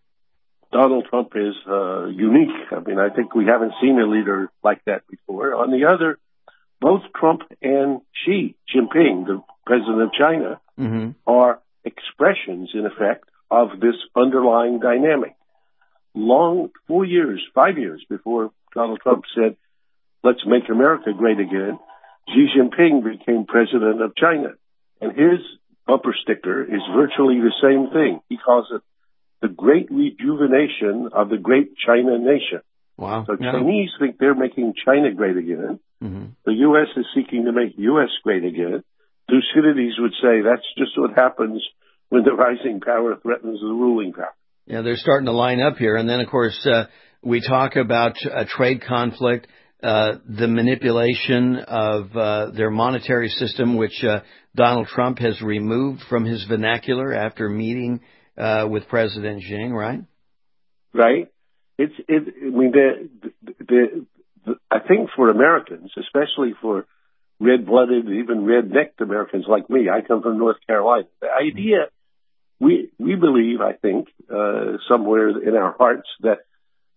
Donald Trump is uh, unique. I mean, I think we haven't seen a leader like that before. On the other, both Trump and Xi Jinping, the president of China, mm-hmm. are expressions, in effect, of this underlying dynamic. Long, four years, five years before Donald Trump said, let's make America great again, Xi Jinping became president of China. And his bumper sticker is virtually the same thing. He calls it the great rejuvenation of the great China nation. Wow. So yeah. Chinese think they're making China great again. Mm-hmm. The U S is seeking to make U S great again. Thucydides would say that's just what happens when the rising power threatens the ruling power. Yeah, they're starting to line up here. And then, of course, uh, we talk about a trade conflict, uh, the manipulation of uh, their monetary system, which uh, Donald Trump has removed from his vernacular after meeting uh, with President Xi, right? Right. It's, it, I mean, the, the, the, the, I think for Americans, especially for red-blooded, even red-necked Americans like me, I come from North Carolina. The idea, we we believe, I think, uh, somewhere in our hearts that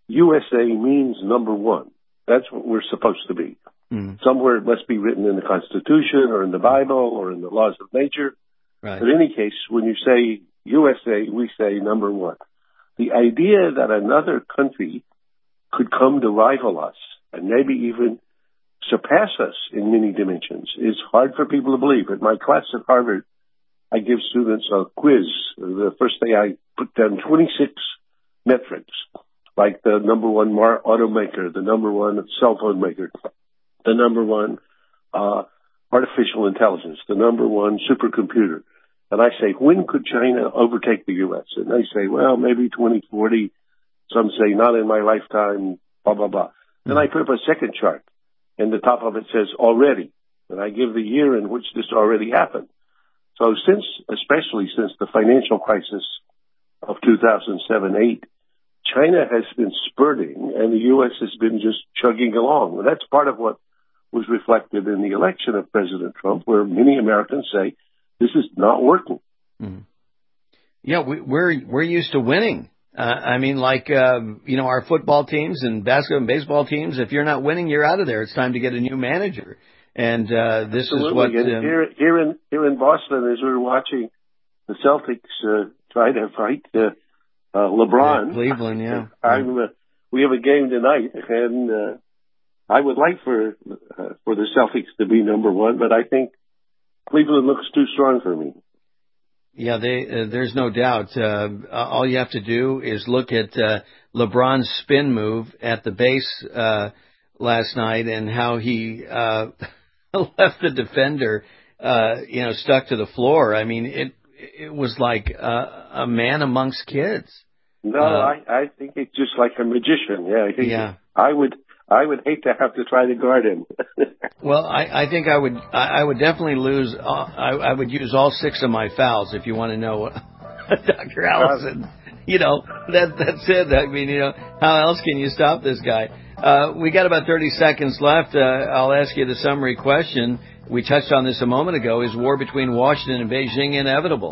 U S A means number one. That's what we're supposed to be. Mm. Somewhere it must be written in the Constitution or in the Bible or in the laws of nature. Right. But in any case, when you say U S A, we say number one. The idea that another country could come to rival us and maybe even surpass us in many dimensions is hard for people to believe. At my class at Harvard, I give students a quiz. The first day I put down twenty-six metrics, like the number one mar- automaker, the number one cell phone maker, the number one uh, artificial intelligence, the number one supercomputer. And I say, when could China overtake the U S? And they say, well, maybe twenty forty. Some say, not in my lifetime, blah, blah, blah. Mm-hmm. Then I put up a second chart, and the top of it says already. And I give the year in which this already happened. So since, especially since the financial crisis of two thousand seven eight, China has been spurting, and the U S has been just chugging along. And that's part of what was reflected in the election of President Trump, where many Americans say, this is not working. Mm-hmm. Yeah, we, we're we're used to winning. Uh, I mean, like, uh, you know, our football teams and basketball and baseball teams, if you're not winning, you're out of there. It's time to get a new manager. And uh, this Absolutely. is what... Um, here, here, in, here in Boston, as we were watching the Celtics uh, try to fight uh, uh, LeBron. Yeah, Cleveland, yeah. I'm, uh, we have a game tonight, and uh, I would like for uh, for the Celtics to be number one, but I think Cleveland looks too strong for me. Yeah, they, uh, there's no doubt. Uh, all you have to do is look at uh, LeBron's spin move at the base uh, last night and how he uh, left the defender, uh, you know, stuck to the floor. I mean, it it was like uh, a man amongst kids. No, uh, I, I think it's just like a magician. Yeah, I think yeah. I would I would hate to have to try to guard him. Well, I, I think I would I, I would definitely lose. Uh, I, I would use all six of my fouls if you want to know, Doctor Allison. You know that that's it. I mean, you know, how else can you stop this guy? Uh, we got about thirty seconds left. Uh, I'll ask you the summary question. We touched on this a moment ago. Is war between Washington and Beijing inevitable?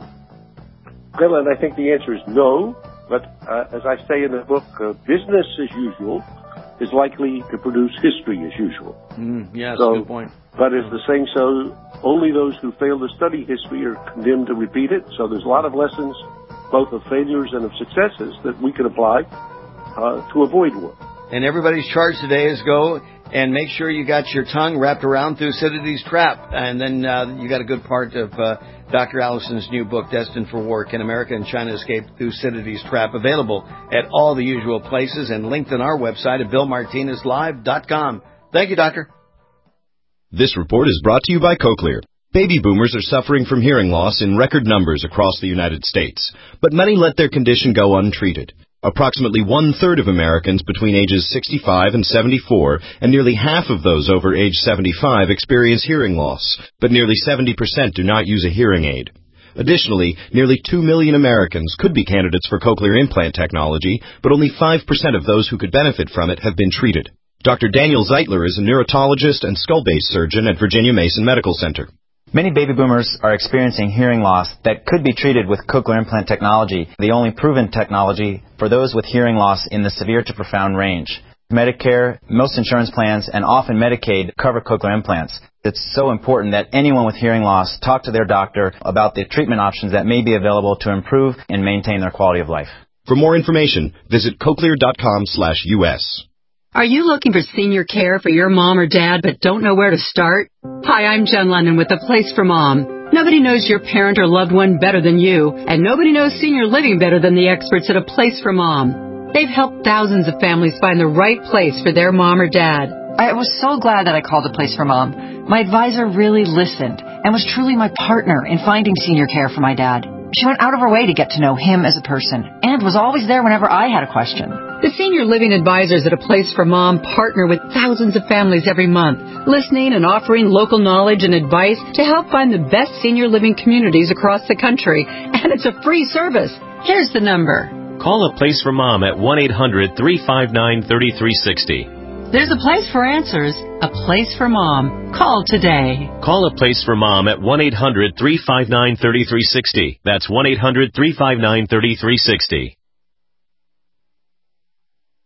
Well, and I think the answer is no. But uh, as I say in the book, uh, business as usual is likely to produce history as usual. Mm, yeah, that's so, a good point. But as the saying so, only those who fail to study history are condemned to repeat it. So there's a lot of lessons, both of failures and of successes, that we can apply uh, to avoid war. And everybody's charge today is go and make sure you got your tongue wrapped around Thucydides' trap. And then uh, you got a good part of uh, Doctor Allison's new book, Destined for War, Can America and China Escape Thucydides' Trap? Available at all the usual places and linked on our website at bill martinez live dot com. Thank you, Doctor. This report is brought to you by Cochlear. Baby boomers are suffering from hearing loss in record numbers across the United States, but many let their condition go untreated. Approximately one-third of Americans between ages sixty-five and seventy-four, and nearly half of those over age seventy-five experience hearing loss, but nearly seventy percent do not use a hearing aid. Additionally, nearly two million Americans could be candidates for cochlear implant technology, but only five percent of those who could benefit from it have been treated. Doctor Daniel Zeitler is a neurologist and skull-base surgeon at Virginia Mason Medical Center. Many baby boomers are experiencing hearing loss that could be treated with cochlear implant technology, the only proven technology for those with hearing loss in the severe to profound range. Medicare, most insurance plans, and often Medicaid cover cochlear implants. It's so important that anyone with hearing loss talk to their doctor about the treatment options that may be available to improve and maintain their quality of life. For more information, visit cochlear dot com slash U S. Are you looking for senior care for your mom or dad but don't know where to start? Hi, I'm Jen London with A Place for Mom. Nobody knows your parent or loved one better than you, and nobody knows senior living better than the experts at A Place for Mom. They've helped thousands of families find the right place for their mom or dad. I was so glad that I called A Place for Mom. My advisor really listened and was truly my partner in finding senior care for my dad. She went out of her way to get to know him as a person and was always there whenever I had a question. The Senior Living Advisors at A Place for Mom partner with thousands of families every month, listening and offering local knowledge and advice to help find the best senior living communities across the country. And it's a free service. Here's the number. Call A Place for Mom at one eight hundred, three five nine, three three six zero. There's a place for answers, a place for mom. Call today. Call A Place for Mom at one eight hundred, three five nine, three three six zero. That's one eight hundred, three five nine, three three six zero.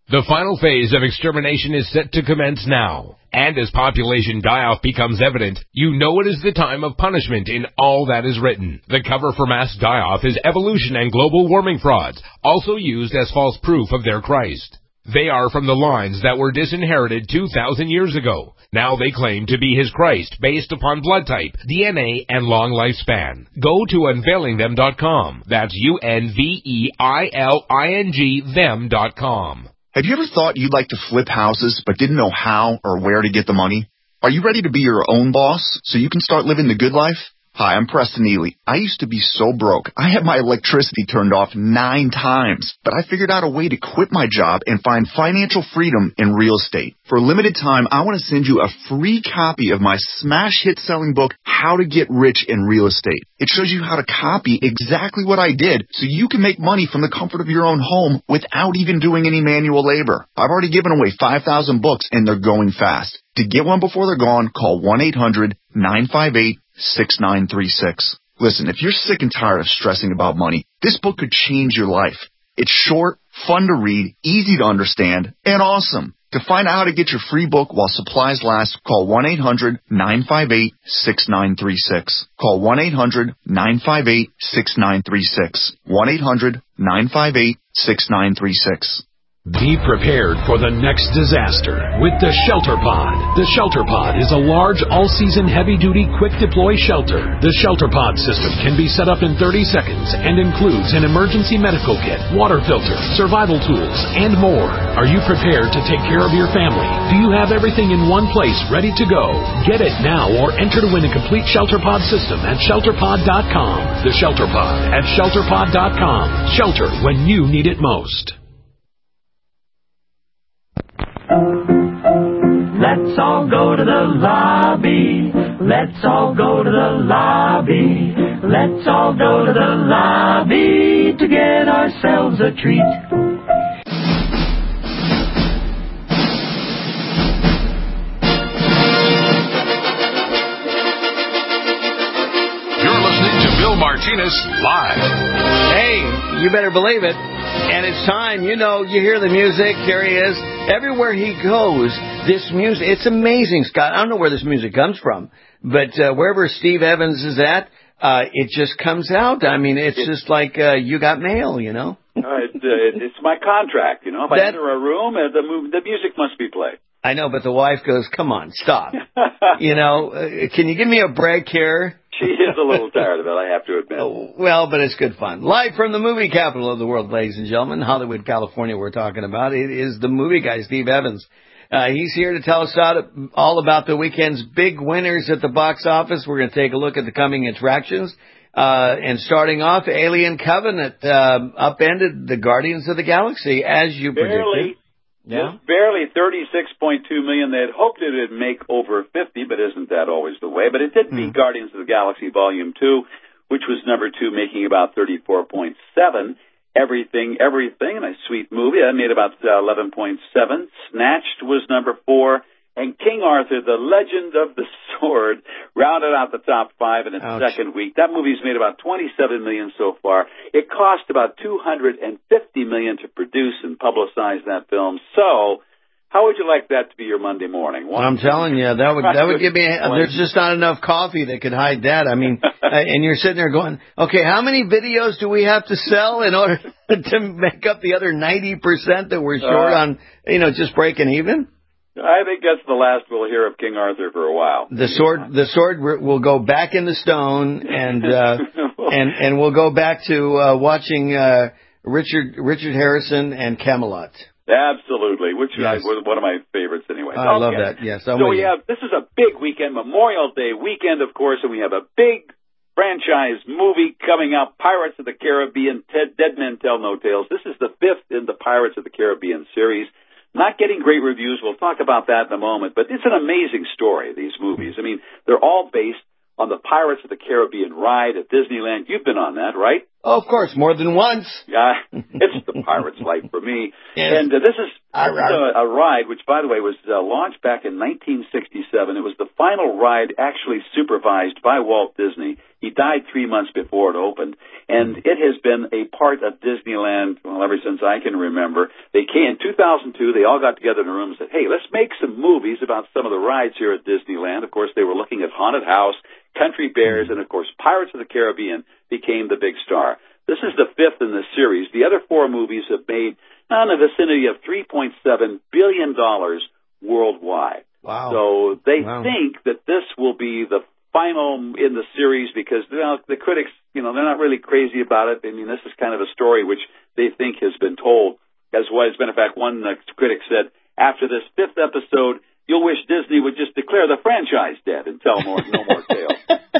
The final phase of extermination is set to commence now. And as population die-off becomes evident, you know it is the time of punishment in all that is written. The cover for mass die-off is evolution and global warming frauds, also used as false proof of their Christ. They are from the lines that were disinherited two thousand years ago. Now they claim to be his Christ based upon blood type, D N A, and long lifespan. Go to unveiling them dot com. That's U N V E I L I N G them dot com. Have you ever thought you'd like to flip houses but didn't know how or where to get the money? Are you ready to be your own boss so you can start living the good life? Hi, I'm Preston Neely. I used to be so broke. I had my electricity turned off nine times, but I figured out a way to quit my job and find financial freedom in real estate. For a limited time, I want to send you a free copy of my smash hit selling book, How to Get Rich in Real Estate. It shows you how to copy exactly what I did so you can make money from the comfort of your own home without even doing any manual labor. I've already given away five thousand books and they're going fast. To get one before they're gone, call one eight hundred nine five eight six nine three six. Listen, if you're sick and tired of stressing about money, this book could change your life. It's short, fun to read, easy to understand, and awesome. To find out how to get your free book while supplies last, call one eight hundred nine five eight six nine three six. Call one eight hundred nine five eight six nine three six. one eight hundred nine five eight six nine three six. Be prepared for the next disaster with the Shelter Pod. The Shelter Pod is a large, all-season, heavy-duty, quick-deploy shelter. The Shelter Pod system can be set up in thirty seconds and includes an emergency medical kit, water filter, survival tools, and more. Are you prepared to take care of your family? Do you have everything in one place ready to go? Get it now or enter to win a complete Shelter Pod system at shelter pod dot com. The Shelter Pod at shelter pod dot com. Shelter when you need it most. Let's all go to the lobby. Let's all go to the lobby. Let's all go to the lobby to get ourselves a treat. You're listening to Bill Martinez Live. Hey, you better believe it. And it's time, you know, you hear the music, there he is. Everywhere he goes, this music, it's amazing, Scott. I don't know where this music comes from, but uh, wherever Steve Evans is at, uh, it just comes out. I mean, it's just like uh, you got mail, you know? uh, it, uh, it's my contract, you know. If that, I enter a room, uh, the, the music must be played. I know, but the wife goes, come on, stop. you know, uh, can you give me a break here? She is a little tired of it, I have to admit. Oh, well, but it's good fun. Live from the movie capital of the world, ladies and gentlemen, Hollywood, California, we're talking about. It is the movie guy, Steve Evans. Uh, he's here to tell us all about the weekend's big winners at the box office. We're going to take a look at the coming attractions. Uh, and starting off, Alien Covenant uh, upended the Guardians of the Galaxy, as you Barely. predicted. Yeah. Just barely thirty-six point two million. They had hoped it would make over fifty, but isn't that always the way? But it did beat mm. Guardians of the Galaxy Volume two, which was number two, making about thirty-four point seven. Everything, Everything, and a sweet movie. That made about uh, eleven point seven. Snatched was number four. And King Arthur, the Legend of the Sword, rounded out the top five in its Ouch. second week. That movie's made about twenty-seven million dollars so far. It cost about two hundred fifty million dollars to produce and publicize that film. So, how would you like that to be your Monday morning? One I'm telling you, that would that would give me. There's just not enough coffee that could hide that. I mean, and you're sitting there going, okay, how many videos do we have to sell in order to make up the other ninety percent that we're short uh, on? You know, just breaking even. I think that's the last we'll hear of King Arthur for a while. The sword, the sword will go back in the stone, and uh, and and we'll go back to uh, watching uh, Richard Richard Harrison and Camelot. Absolutely, which yes. was one of my favorites anyway. I okay. love that. Yes. I'm so we you. have this is a big weekend, Memorial Day weekend, of course, and we have a big franchise movie coming out, Pirates of the Caribbean. Ted, Dead Men Tell No Tales. This is the fifth in the Pirates of the Caribbean series. Not getting great reviews. We'll talk about that in a moment. But it's an amazing story, these movies. I mean, they're all based on the Pirates of the Caribbean ride at Disneyland. You've been on that, right? Oh, of course, more than once. Yeah, it's the pirate's life for me. Yes. And uh, this is, Arr, this is a, a ride, which, by the way, was uh, launched back in nineteen sixty-seven. It was the final ride actually supervised by Walt Disney. He died three months before it opened. And it has been a part of Disneyland, well, ever since I can remember. They came in two thousand two. They all got together in a room and said, hey, let's make some movies about some of the rides here at Disneyland. Of course, they were looking at Haunted House, Country Bears, and, of course, Pirates of the Caribbean became the big star. This is the fifth in the series. The other four movies have made in the vicinity of three point seven billion dollars worldwide. Wow. So they Wow. think that this will be the final in the series because you know, the critics, you know, they're not really crazy about it. I mean, this is kind of a story which they think has been told. As well as, matter of fact, one uh, critic said, after this fifth episode, you'll wish Disney would just declare the franchise dead and tell more, no more tales.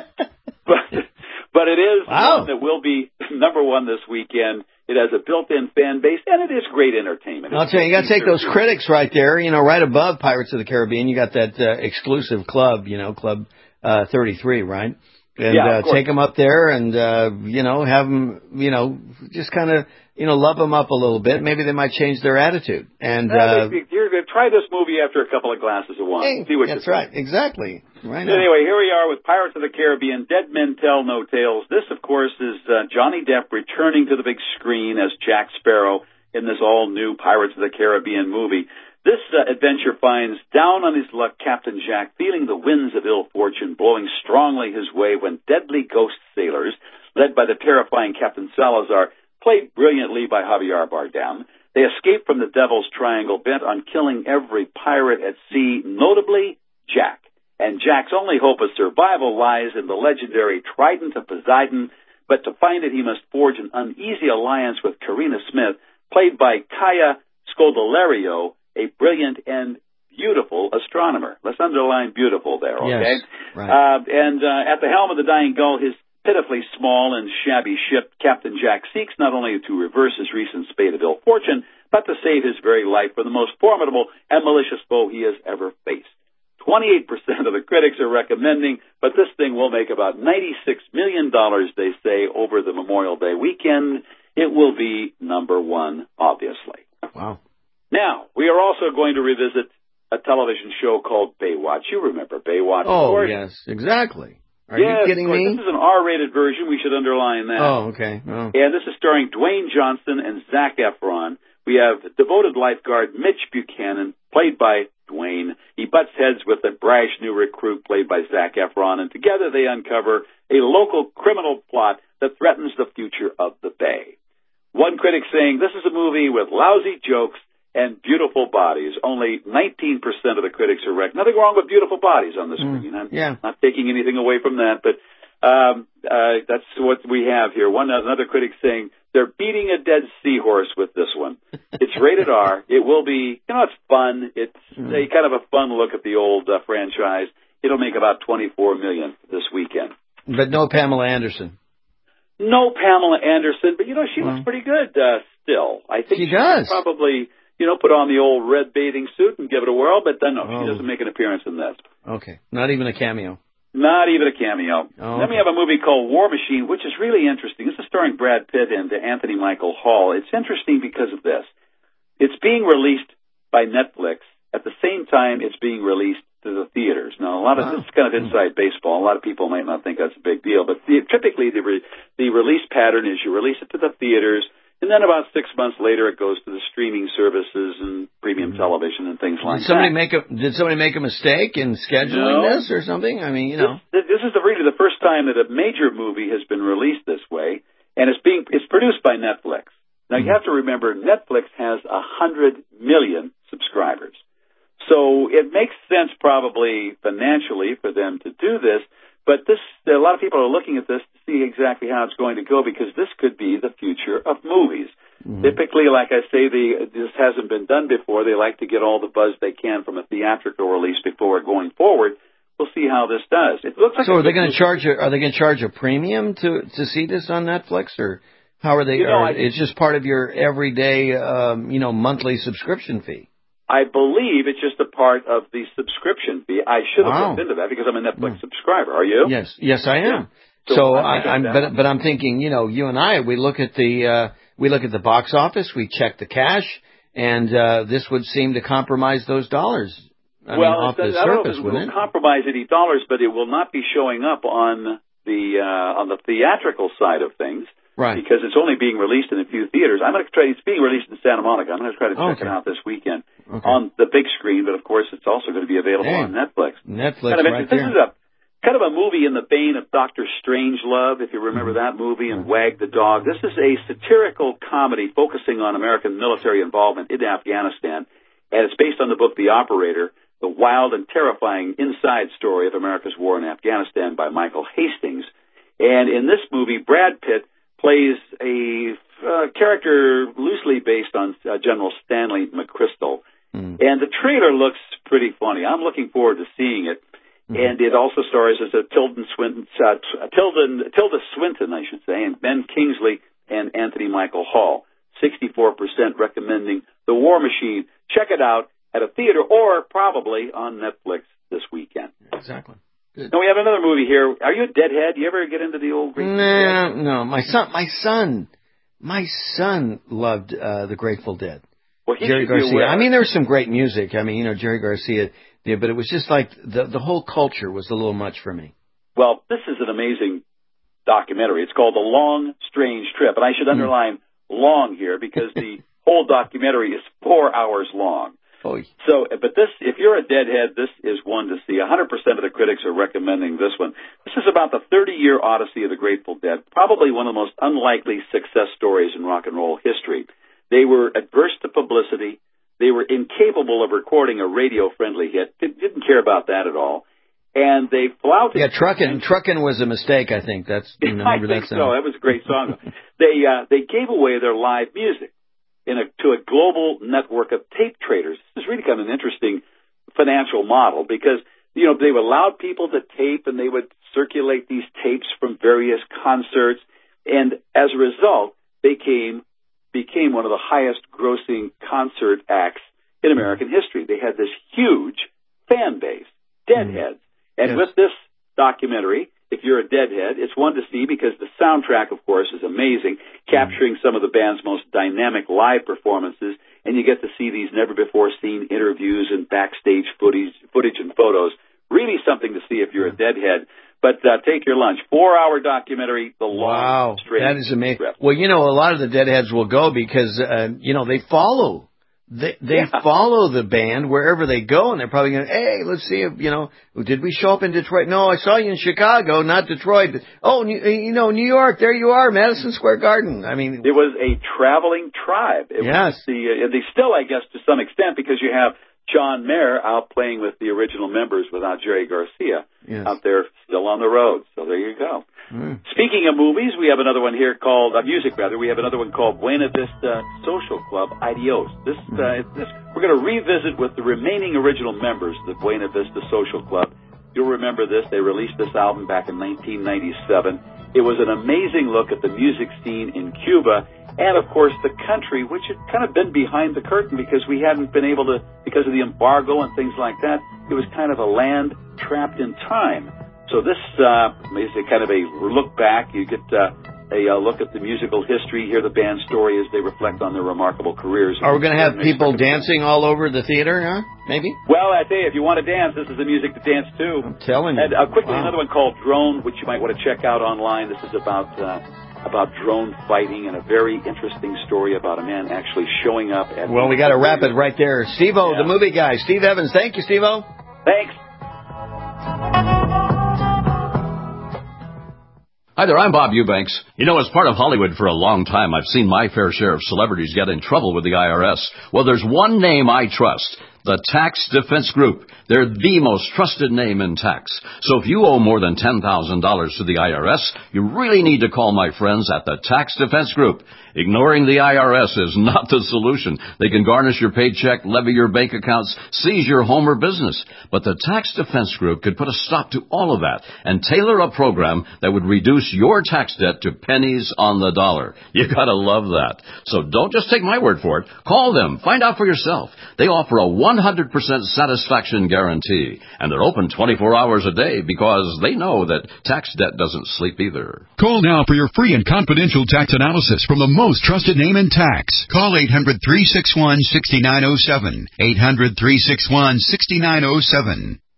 But, but it is wow. one that will be number one this weekend. It has a built-in fan base, and it is great entertainment. I'll tell you, you got to take those critics right there, you know, right above Pirates of the Caribbean. You got that uh, exclusive club, you know, Club uh, thirty-three, right? And yeah, uh, take them up there and, uh, you know, have them, you know, just kind of, you know, love them up a little bit. Maybe they might change their attitude. And well, uh, they, you're going to try this movie after a couple of glasses of wine. Hey, See what that's you right. think. Exactly. Right now. Anyway, here we are with Pirates of the Caribbean, Dead Men Tell No Tales. This, of course, is uh, Johnny Depp returning to the big screen as Jack Sparrow in this all-new Pirates of the Caribbean movie. This uh, adventure finds down on his luck Captain Jack feeling the winds of ill fortune blowing strongly his way when deadly ghost sailors, led by the terrifying Captain Salazar, played brilliantly by Javier Bardem, they escape from the Devil's Triangle bent on killing every pirate at sea, notably Jack. And Jack's only hope of survival lies in the legendary Trident of Poseidon, but to find it he must forge an uneasy alliance with Karina Smith, played by Kaya Scodelario, a brilliant and beautiful astronomer. Let's underline beautiful there, okay? Yes, right. Uh, and uh, at the helm of the Dying Gull, his pitifully small and shabby ship, Captain Jack seeks not only to reverse his recent spate of ill fortune, but to save his very life from the most formidable and malicious foe he has ever faced. twenty-eight percent of the critics are recommending, but this thing will make about ninety-six million dollars, they say, over the Memorial Day weekend. It will be number one, obviously. Wow. Now, we are also going to revisit a television show called Baywatch. You remember Baywatch, of Oh, course. yes, exactly. Are yes, you kidding of course. me? This is an R-rated version. We should underline that. Oh, okay. Oh. And this is starring Dwayne Johnson and Zac Efron. We have devoted lifeguard Mitch Buchanan, played by Dwayne. He butts heads with a brash new recruit, played by Zac Efron, and together they uncover a local criminal plot that threatens the future of the Bay. One critic saying this is a movie with lousy jokes and beautiful bodies. Only nineteen percent of the critics are rec- Nothing wrong with beautiful bodies on the screen. I'm yeah. not taking anything away from that, but um, uh, that's what we have here. One Another critic saying they're beating a dead seahorse with this one. It's rated R. It will be, you know, it's fun. It's mm. a kind of a fun look at the old uh, franchise. It'll make about twenty-four million dollars this weekend. But no Pamela Anderson. No Pamela Anderson, but, you know, she well, looks pretty good uh, still. I think she, she does. probably, you know, put on the old red bathing suit and give it a whirl, but then, no, oh. she doesn't make an appearance in this. Okay. Not even a cameo. Not even a cameo. Oh, then okay. we have a movie called War Machine, which is really interesting. This is starring Brad Pitt and Anthony Michael Hall. It's interesting because of this. It's being released by Netflix at the same time it's being released to the theaters. Now, a lot of wow. this is kind of inside baseball. A lot of people might not think that's a big deal, but the, typically the re, the release pattern is you release it to the theaters, and then about six months later it goes to the streaming services and premium television and things like did somebody that. Make a, did somebody make a mistake in scheduling no. this or something? I mean, you know. This, this is the, really the first time that a major movie has been released this way, and it's being it's produced by Netflix. Now, mm-hmm. you have to remember, Netflix has one hundred million subscribers. So it makes sense probably financially for them to do this, but this a lot of people are looking at this to see exactly how it's going to go because this could be the future of movies. Mm-hmm. Typically, like I say, the, this hasn't been done before. They like to get all the buzz they can from a theatrical release before going forward. We'll see how this does. It looks like so are they going to charge? A, are they going to charge a premium to to see this on Netflix, or how are they? You know, or I, it's just part of your everyday, um, you know, monthly subscription fee. I believe it's just a part of the subscription fee. I should have wow. looked into that because I'm a Netflix mm. subscriber. Are you? Yes, yes, I am. So, so I, I'm, but, but I'm thinking, you know, you and I, we look at the, uh, we look at the box office, we check the cash, and, uh, this would seem to compromise those dollars. I well, mean, off the I don't surface, know if it wouldn't will compromise any dollars, but it will not be showing up on the, uh, on the theatrical side of things. Right. Because it's only being released in a few theaters. I'm going to try, it's being released in Santa Monica. I'm going to try to check okay. it out this weekend okay. on the big screen, but of course it's also going to be available hey, on Netflix. Netflix, kind of right This there. is a, kind of a movie in the vein of Doctor Strangelove, if you remember that movie, and Wag the Dog. This is a satirical comedy focusing on American military involvement in Afghanistan, and it's based on the book The Operator, the wild and terrifying inside story of America's war in Afghanistan by Michael Hastings. And in this movie, Brad Pitt plays a uh, character loosely based on uh, General Stanley McChrystal. Mm. And the trailer looks pretty funny. I'm looking forward to seeing it. Mm-hmm. And it also stars as a Tilda Swinton, uh, Tilda, Tilda Swinton, I should say, and Ben Kingsley and Anthony Michael Hall. sixty-four percent recommending The War Machine. Check it out at a theater or probably on Netflix this weekend. Exactly. Good. Now we have another movie here. Are you a Deadhead? You ever get into the old Grateful no, Dead? No, my son, my son, my son loved uh, the Grateful Dead. Well, he Jerry should be Garcia. aware. I mean, there was some great music. I mean, you know, Jerry Garcia. Yeah, but it was just like the the whole culture was a little much for me. Well, this is an amazing documentary. It's called The Long Strange Trip, and I should underline mm. long here because the whole documentary is four hours long. Oh. So, but this, if you're a Deadhead, this is one to see. one hundred percent of the critics are recommending this one. This is about the thirty-year odyssey of the Grateful Dead, probably one of the most unlikely success stories in rock and roll history. They were adverse to publicity. They were incapable of recording a radio-friendly hit. Didn't care about that at all. And they flouted... Yeah, Truckin', Truckin' was a mistake, I think. That's, you remember I think that so. song? That was a great song. they, uh, they gave away their live music. In a, to a global network of tape traders. This is really kind of an interesting financial model because, you know, they allowed people to tape and they would circulate these tapes from various concerts. And as a result, they came, became one of the highest grossing concert acts in American history. They had this huge fan base, Deadheads. And yes. with this documentary, if you're a Deadhead, it's one to see because the soundtrack, of course, is amazing, capturing some of the band's most dynamic live performances, and you get to see these never-before-seen interviews and backstage footage, footage and photos. Really something to see if you're a Deadhead. But uh, take your lunch. Four-hour documentary, The Long Wow, Strange that is amazing. Trip. Well, you know, a lot of the Deadheads will go because, uh, you know, they follow. They they yeah. follow the band wherever they go, and they're probably going, hey, let's see if, you know, did we show up in Detroit? No, I saw you in Chicago, not Detroit. Oh, you know, New York, there you are, Madison Square Garden. I mean... It was a traveling tribe. It yes. Was the, uh, they still, I guess, to some extent, because you have John Mayer out playing with the original members without Jerry Garcia yes. out there still on the road. So there you go. Mm. Speaking of movies, we have another one here called, uh, music rather, we have another one called Buena Vista Social Club, Adios. This, uh, this, we're going to revisit with the remaining original members of the Buena Vista Social Club. You'll remember this. They released this album back in nineteen ninety-seven. It was an amazing look at the music scene in Cuba and, of course, the country, which had kind of been behind the curtain because we hadn't been able to, because of the embargo and things like that, it was kind of a land trapped in time. So this uh, is a kind of a look back. You get uh, a uh, look at the musical history, hear the band's story as they reflect on their remarkable careers. Are we going to have people dancing all over the theater, huh? Maybe? Well, I tell you, if you want to dance, this is the music to dance to. I'm telling you. And uh, quickly, wow. another one called Drone, which you might want to check out online. This is about uh, about drone fighting and a very interesting story about a man actually showing up at... Well, we got to wrap it right there. Steve-O, yeah. the movie guy. Steve Evans. Thank you, Steve-O. Thanks. Hi there, I'm Bob Eubanks. You know, as part of Hollywood for a long time, I've seen my fair share of celebrities get in trouble with the I R S. Well, there's one name I trust. The Tax Defense Group. They're the most trusted name in tax. So if you owe more than ten thousand dollars to the I R S, you really need to call my friends at the Tax Defense Group. Ignoring the I R S is not the solution. They can garnish your paycheck, levy your bank accounts, seize your home or business. But the Tax Defense Group could put a stop to all of that and tailor a program that would reduce your tax debt to pennies on the dollar. You gotta love that. So don't just take my word for it. Call them. Find out for yourself. They offer a one one hundred percent satisfaction guarantee. And they're open twenty-four hours a day because they know that tax debt doesn't sleep either. Call now for your free and confidential tax analysis from the most trusted name in tax. Call eight hundred, three six one, six nine zero seven. eight hundred, three six one, six nine zero seven.